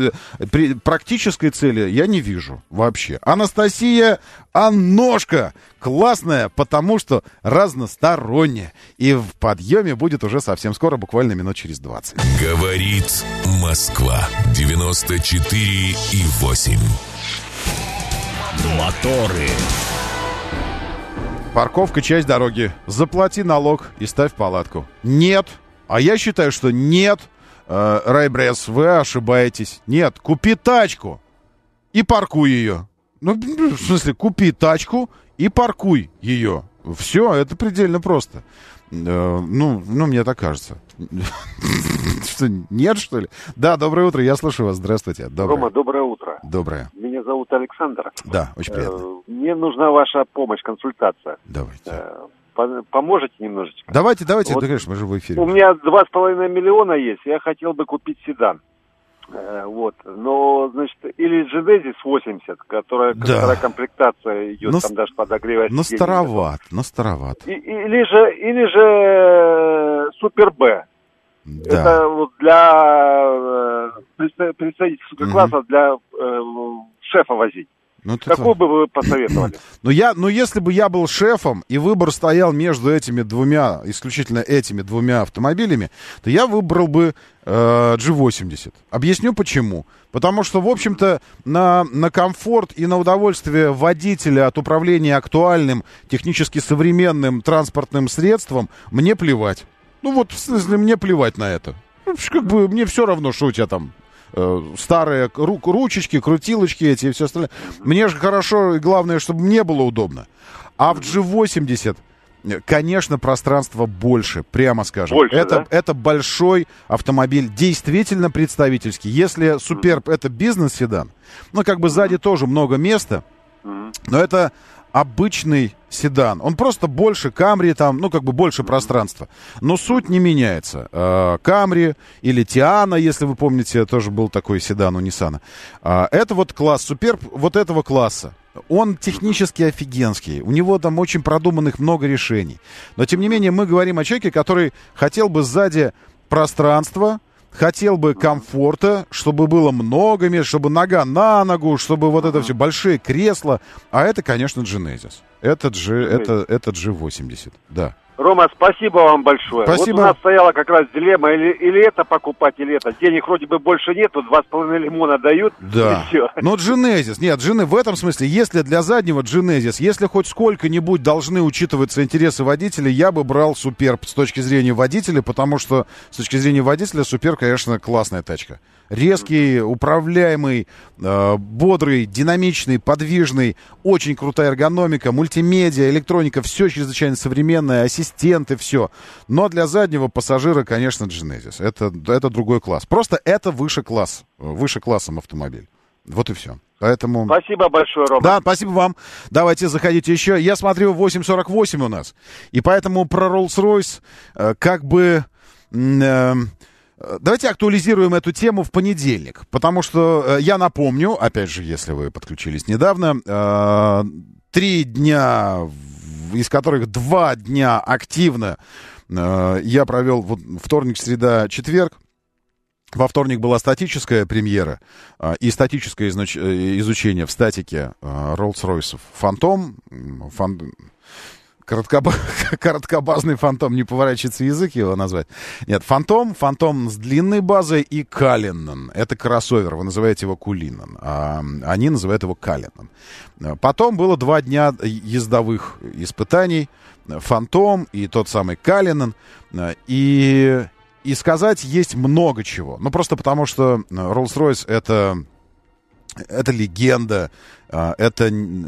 Практической цели я не вижу вообще. Анастасия Анношка. Классная, потому что разносторонняя. И в подъеме будет уже совсем скоро, буквально минут через 20. Говорит Москва. 94,8. Моторы. Парковка — часть дороги. Заплати налог и ставь палатку. Нет. А я считаю, что нет. Райбрес, вы ошибаетесь. Нет. Купи тачку и паркуй ее. В смысле, купи тачку и паркуй ее. Все, это предельно просто. Мне так кажется. Что, нет, что ли? Да, доброе утро, я слушаю вас. Здравствуйте. Рома, доброе утро. Доброе. Меня зовут Александр. Да, очень приятно. Мне нужна ваша помощь, консультация. Давайте. Поможете немножечко? Давайте, конечно, мы же в эфире. У меня 2,5 миллиона есть, я хотел бы купить седан. Но, значит, или Genesis 80, которая комплектация идет, там даже подогревает. Но староват. Или же Супер Б. Да. Это вот для представителей суперкласса, для шефа возить. Какую бы вы посоветовали? Если бы я был шефом, и выбор стоял между исключительно этими двумя автомобилями, то я выбрал бы G80. Объясню почему. Потому что, в общем-то, на комфорт и на удовольствие водителя от управления актуальным, технически современным транспортным средством мне плевать. В смысле, мне плевать на это. Мне все равно, что у тебя там старые ручечки, крутилочки эти и все остальное. Мне же хорошо, и главное, чтобы мне было удобно. А в G80, конечно, пространство больше, прямо скажем. Это большой автомобиль, действительно представительский. Если Суперб — это бизнес-седан, сзади тоже много места, но это обычный седан. Он просто больше Камри, больше пространства. Но суть не меняется. Камри или Тиана, если вы помните, тоже был такой седан у Ниссана. Это вот класс Суперб вот этого класса. Он технически офигенский. У него там очень продуманных много решений. Но, тем не менее, мы говорим о человеке, который хотел бы сзади пространства, хотел бы комфорта, чтобы было много мест, чтобы нога на ногу, чтобы вот это все, большие кресла. А это, конечно, Genesis. Это G80, да. Рома, спасибо вам большое. Спасибо. Вот у нас стояла как раз дилемма, или это покупать, или это. Денег вроде бы больше нет, тут 2,5 лимона дают, да. И все. Но Genesis, в этом смысле, если для заднего Genesis, если хоть сколько-нибудь должны учитываться интересы водителя, я бы брал Суперб с точки зрения водителя, потому что с точки зрения водителя Суперб, конечно, классная тачка. резкий, управляемый, бодрый, динамичный, подвижный, очень крутая эргономика, мультимедиа, электроника, все чрезвычайно современное, ассистенты, все. Но для заднего пассажира, конечно, Genesis. Это другой класс. Просто это выше классом автомобиль. Вот и все. Поэтому... Спасибо большое, Рома. Да, спасибо вам. Давайте, заходите еще. Я смотрю, 8:48 у нас. И поэтому про Rolls-Royce давайте актуализируем эту тему в понедельник. Потому что я напомню, опять же, если вы подключились недавно, 3 дня, из которых 2 дня активно я провел вторник, среда, четверг. Во вторник была статическая премьера и статическое изучение в статике Rolls-Royce Phantom. Короткобазный Phantom, не поворачивается язык его назвать. Нет, Phantom с длинной базой и Cullinan. Это кроссовер, вы называете его Cullinan, а они называют его Cullinan. Потом было 2 дня ездовых испытаний. Phantom и тот самый Cullinan. И сказать есть много чего. Ну, просто потому, что Rolls-Royce это легенда, это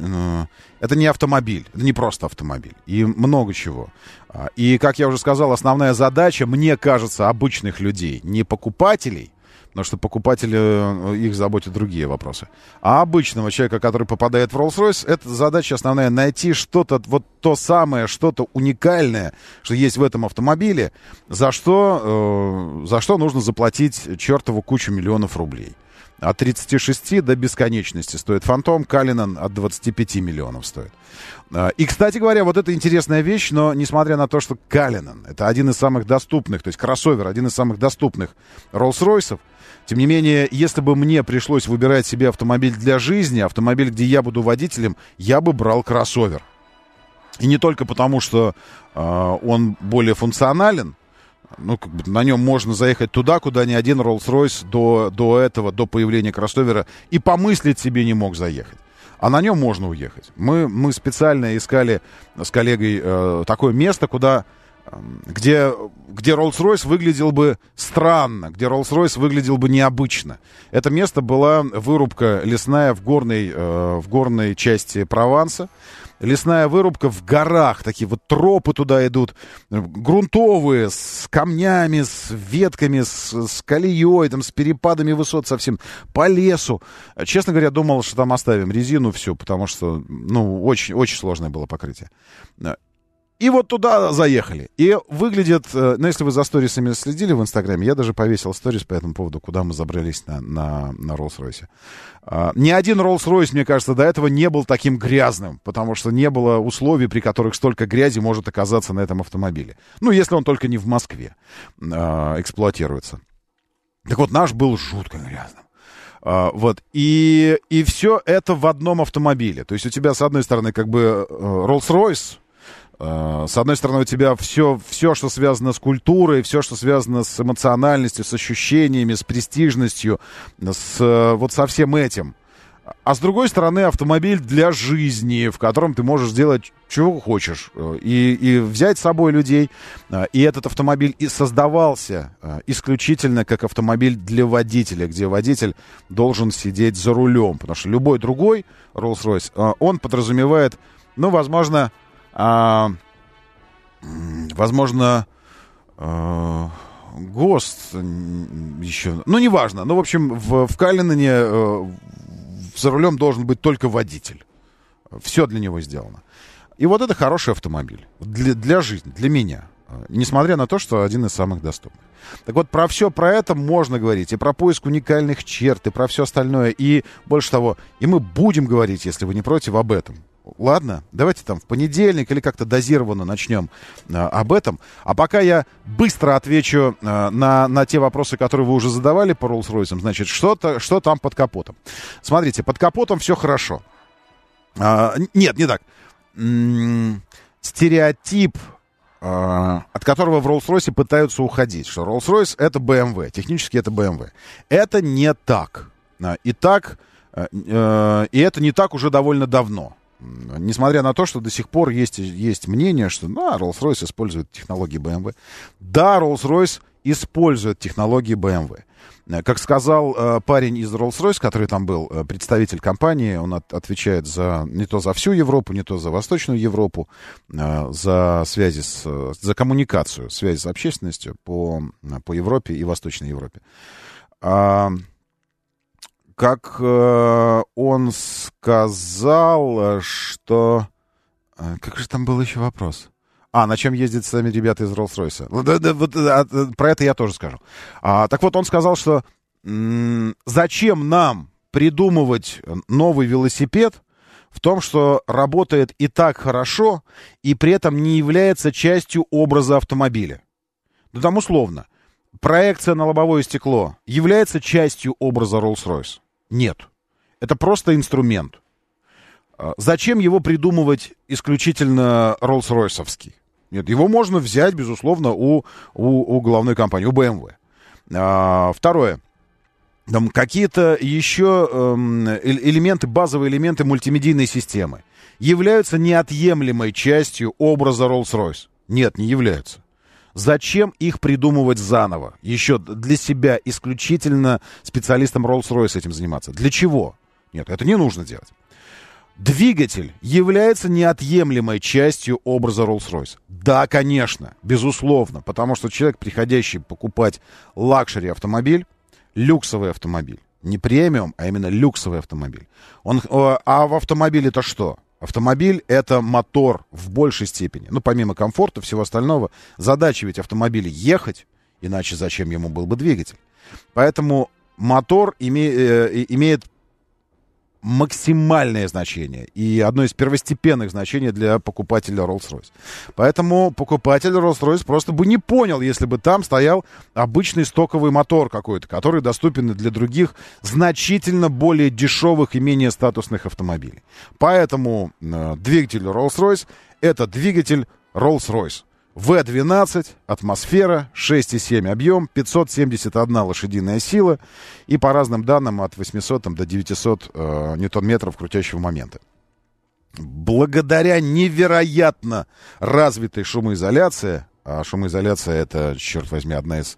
не автомобиль, это не просто автомобиль. И много чего. И, как я уже сказал, основная задача, мне кажется, обычных людей, не покупателей, потому что покупатели, их заботят другие вопросы, а обычного человека, который попадает в Rolls-Royce, это задача основная — найти что-то, вот то самое, что-то уникальное, что есть в этом автомобиле, за что нужно заплатить чертову кучу миллионов рублей. От 36 до бесконечности стоит Phantom, Cullinan от 25 миллионов стоит. И, кстати говоря, вот это интересная вещь, но несмотря на то, что Cullinan — это один из самых доступных, то есть кроссовер, один из самых доступных Rolls-Royce'ов, тем не менее, если бы мне пришлось выбирать себе автомобиль для жизни, автомобиль, где я буду водителем, я бы брал кроссовер. И не только потому, что он более функционален, ну, как бы на нем можно заехать туда, куда ни один Rolls-Royce до появления кроссовера и помыслить себе не мог заехать. А на нем можно уехать. Мы специально искали с коллегой такое место, где Rolls-Royce выглядел бы странно, где Rolls-Royce выглядел бы необычно. Это место была вырубка лесная в горной части Прованса. Лесная вырубка в горах, такие вот тропы туда идут, грунтовые, с камнями, с ветками, с колеей, там, с перепадами высот совсем, по лесу. Честно говоря, думал, что там оставим резину всю, потому что, очень, очень сложное было покрытие. И вот туда заехали. И выглядит, если вы за сторисами следили в Инстаграме, я даже повесил сторис по этому поводу, куда мы забрались на Rolls-Royce. Ни один Rolls-Royce, мне кажется, до этого не был таким грязным, потому что не было условий, при которых столько грязи может оказаться на этом автомобиле. Ну, если он только не в Москве эксплуатируется. Так вот, наш был жутко грязным. Вот. И все это в одном автомобиле. То есть у тебя, с одной стороны, как бы Rolls-Royce, с одной стороны, у тебя все, что связано с культурой, все, что связано с эмоциональностью, с ощущениями, с престижностью, со всем этим. А с другой стороны, автомобиль для жизни, в котором ты можешь делать, чего хочешь, и взять с собой людей. И этот автомобиль и создавался исключительно как автомобиль для водителя, где водитель должен сидеть за рулем. Потому что любой другой Rolls-Royce, он подразумевает, возможно, ГОСТ еще, неважно. В общем, в Cullinan за рулем должен быть только водитель. Все для него сделано. И вот это хороший автомобиль для жизни, для меня. Несмотря на то, что один из самых доступных. Так вот, про это можно говорить. И про поиск уникальных черт, и про все остальное. И больше того, и мы будем говорить, если вы не против, об этом. Ладно, давайте там в понедельник или как-то дозированно начнем об этом. А пока я быстро отвечу на те вопросы, которые вы уже задавали по Rolls-Royce. Значит, что там под капотом? Смотрите, под капотом все хорошо. Нет, не так. Стереотип, от которого в Rolls-Royce пытаются уходить, что Rolls-Royce — это BMW, технически это BMW. Это не так. И это не так уже довольно давно. Несмотря на то, что до сих пор есть мнение, что Rolls-Royce использует технологии BMW. Да, Rolls-Royce использует технологии BMW. Как сказал парень из Rolls-Royce, который там был, представитель компании, он отвечает не то за всю Европу, не то за Восточную Европу, за связи за коммуникацию, связи с общественностью по Европе и Восточной Европе. Как он сказал, что... Как же там был еще вопрос? На чем ездят сами ребята из Rolls-Royce? Про это я тоже скажу. Так вот, он сказал, что зачем нам придумывать новый велосипед в том, что работает и так хорошо, и при этом не является частью образа автомобиля. Ну, там условно. Проекция на лобовое стекло является частью образа Rolls-Royce? Нет. Это просто инструмент. Зачем его придумывать исключительно Rolls-Royce'овский? Нет, его можно взять, безусловно, у головной компании, у BMW. Второе. Там какие-то еще элементы, базовые элементы мультимедийной системы являются неотъемлемой частью образа Rolls-Royce? Нет, не являются. Зачем их придумывать заново? Еще для себя исключительно специалистам Rolls-Royce этим заниматься. Для чего? Нет, это не нужно делать. Двигатель является неотъемлемой частью образа Rolls-Royce. Да, конечно, безусловно, потому что человек, приходящий покупать лакшери автомобиль, люксовый автомобиль, не премиум, а именно люксовый автомобиль. А в автомобиле это что? Автомобиль — это мотор в большей степени. Ну, помимо комфорта, всего остального, задача ведь автомобиля ехать, иначе зачем ему был бы двигатель? Поэтому мотор имеет максимальное значение и одно из первостепенных значений для покупателя Rolls-Royce. Поэтому покупатель Rolls-Royce просто бы не понял, если бы там стоял обычный стоковый мотор какой-то, который доступен для других значительно более дешевых и менее статусных автомобилей. Поэтому двигатель Rolls-Royce — это двигатель Rolls-Royce. V12, атмосфера, 6,7 объем, 571 лошадиная сила и, по разным данным, от 800 до 900 ньютон-метров крутящего момента. Благодаря невероятно развитой шумоизоляции, а шумоизоляция — это, черт возьми, одна из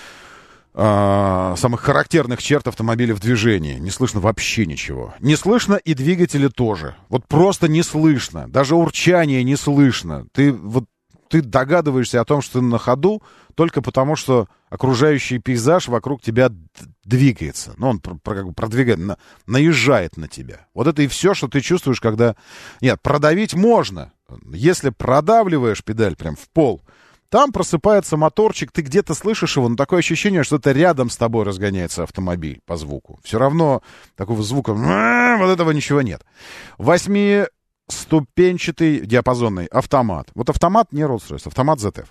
самых характерных черт автомобиля в движении. Не слышно вообще ничего. Не слышно и двигатели тоже. Вот просто не слышно. Даже урчание не слышно. Ты догадываешься о том, что ты на ходу, только потому, что окружающий пейзаж вокруг тебя двигается. Ну, он продвигает, наезжает на тебя. Вот это и все, что ты чувствуешь, когда... Нет, продавить можно. Если продавливаешь педаль прям в пол, там просыпается моторчик, ты где-то слышишь его, но такое ощущение, что это рядом с тобой разгоняется автомобиль по звуку. Все равно такого звука, вот этого ничего нет. Ступенчатый диапазонный автомат. Вот автомат не Rolls-Royce, автомат ZF.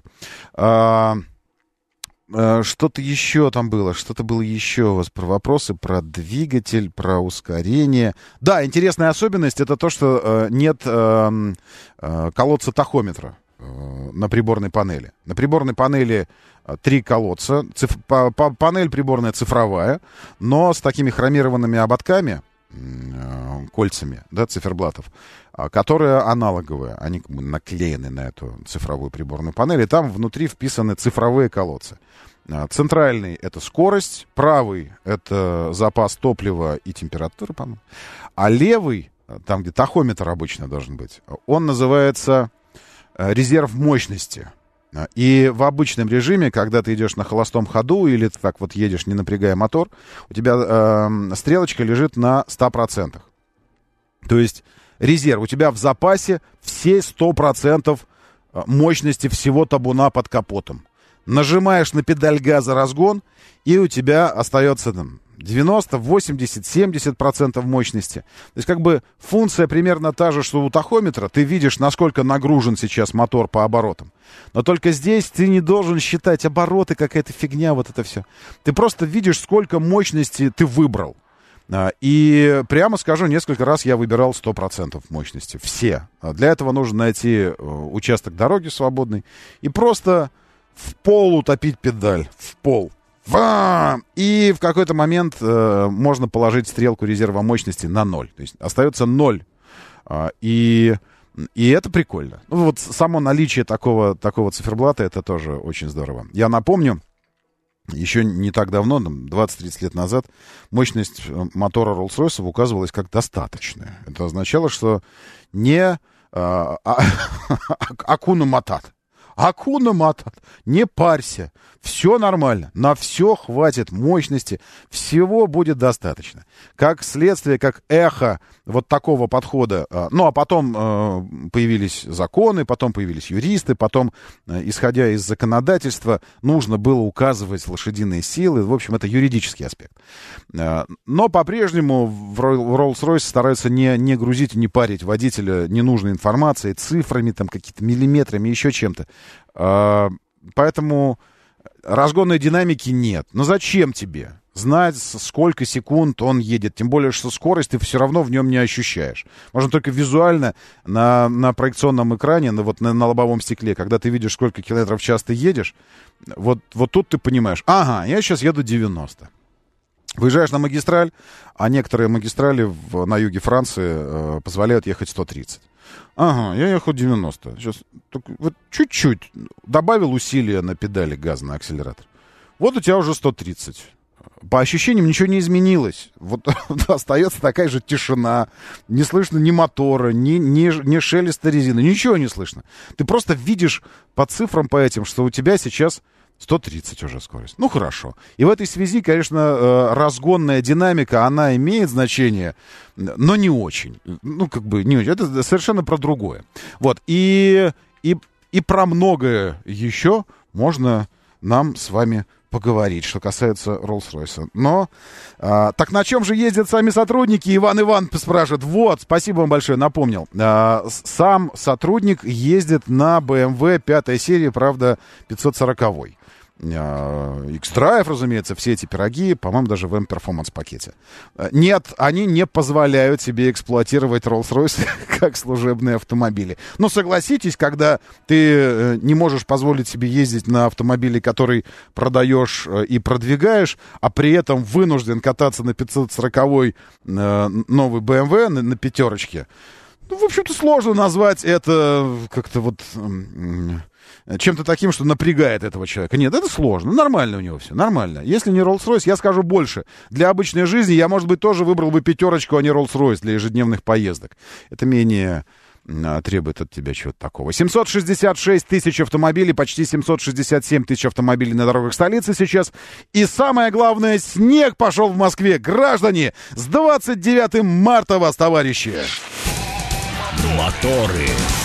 Что-то еще там было. Что-то было еще у вас про вопросы, про двигатель, про ускорение. Да, интересная особенность — это то, что нет колодца тахометра на приборной панели. На приборной панели 3 колодца. Панель приборная цифровая, но с такими хромированными ободками, кольцами, да, циферблатов, которые аналоговые, они наклеены на эту цифровую приборную панель, и там внутри вписаны цифровые колодцы. Центральный — это скорость, правый — это запас топлива и температура, по-моему, а левый, там, где тахометр обычно должен быть, он называется резерв мощности. И в обычном режиме, когда ты идешь на холостом ходу или ты так вот едешь, не напрягая мотор, у тебя стрелочка лежит на 100%. То есть резерв. У тебя в запасе все 100% мощности всего табуна под капотом. Нажимаешь на педаль газа, разгон, и у тебя остается там 90, 80, 70% мощности. То есть как бы функция примерно та же, что у тахометра. Ты видишь, насколько нагружен сейчас мотор по оборотам. Но только здесь ты не должен считать обороты, какая-то фигня, вот это все. Ты просто видишь, сколько мощности ты выбрал. И прямо скажу, несколько раз я выбирал 100% мощности. Все. Для этого нужно найти участок дороги свободный и просто в пол утопить педаль. В пол. И в какой-то момент можно положить стрелку резерва мощности на 0. То есть остается 0. И это прикольно. Ну, вот само наличие такого циферблата — это тоже очень здорово. Я напомню, еще не так давно, 20-30 лет назад, мощность мотора Rolls-Royce указывалась как достаточная. Это означало, что не акуна матат. Акуна матат. Не парься. Все нормально. На все хватит мощности. Всего будет достаточно. Как следствие, как эхо вот такого подхода. Ну, а потом появились законы, потом появились юристы, потом, исходя из законодательства, нужно было указывать лошадиные силы. В общем, это юридический аспект. Но по-прежнему в Rolls-Royce стараются не грузить и не парить водителя ненужной информацией, цифрами, там, какими-то миллиметрами, еще чем-то. Поэтому разгонной динамики нет. Но зачем тебе знать, сколько секунд он едет? Тем более, что скорость ты все равно в нем не ощущаешь. Можно только визуально на проекционном экране, на лобовом стекле, когда ты видишь, сколько километров в час ты едешь, вот тут ты понимаешь, ага, я сейчас еду 90. Выезжаешь на магистраль, а некоторые магистрали на юге Франции позволяют ехать 130. Ага, я ехал 90. Сейчас вот чуть-чуть добавил усилия на педали газа, на акселератор. Вот у тебя уже 130. По ощущениям ничего не изменилось. Вот остается такая же тишина. Не слышно ни мотора, ни шелеста резины. Ничего не слышно. Ты просто видишь по цифрам по этим, что у тебя сейчас 130 уже скорость. Ну, хорошо. И в этой связи, конечно, разгонная динамика, она имеет значение, но не очень. Ну, как бы не очень. Это совершенно про другое. Вот. И про многое еще можно нам с вами поговорить, что касается Rolls-Royce. Но так на чем же ездят сами сотрудники? Иван спрашивает. Вот, спасибо вам большое, напомнил. Сам сотрудник ездит на BMW 5 серии, правда, 540-й. X-Drive, разумеется, все эти пироги, по-моему, даже в M-Performance пакете. Нет, они не позволяют себе эксплуатировать Rolls-Royce как служебные автомобили. Но согласитесь, когда ты не можешь позволить себе ездить на автомобиле, который продаешь и продвигаешь, а при этом вынужден кататься на 540-й новый BMW на пятерочке, ну, в общем-то, сложно назвать это как-то вот чем-то таким, что напрягает этого человека. Нет, это сложно. Нормально у него все. Нормально. Если не Rolls-Royce, я скажу больше. Для обычной жизни я, может быть, тоже выбрал бы пятерочку, а не Rolls-Royce для ежедневных поездок. Это менее требует от тебя чего-то такого. 766 тысяч автомобилей, почти 767 тысяч автомобилей на дорогах столицы сейчас. И самое главное, снег пошел в Москве. Граждане, с 29 марта вас, товарищи! Моторы.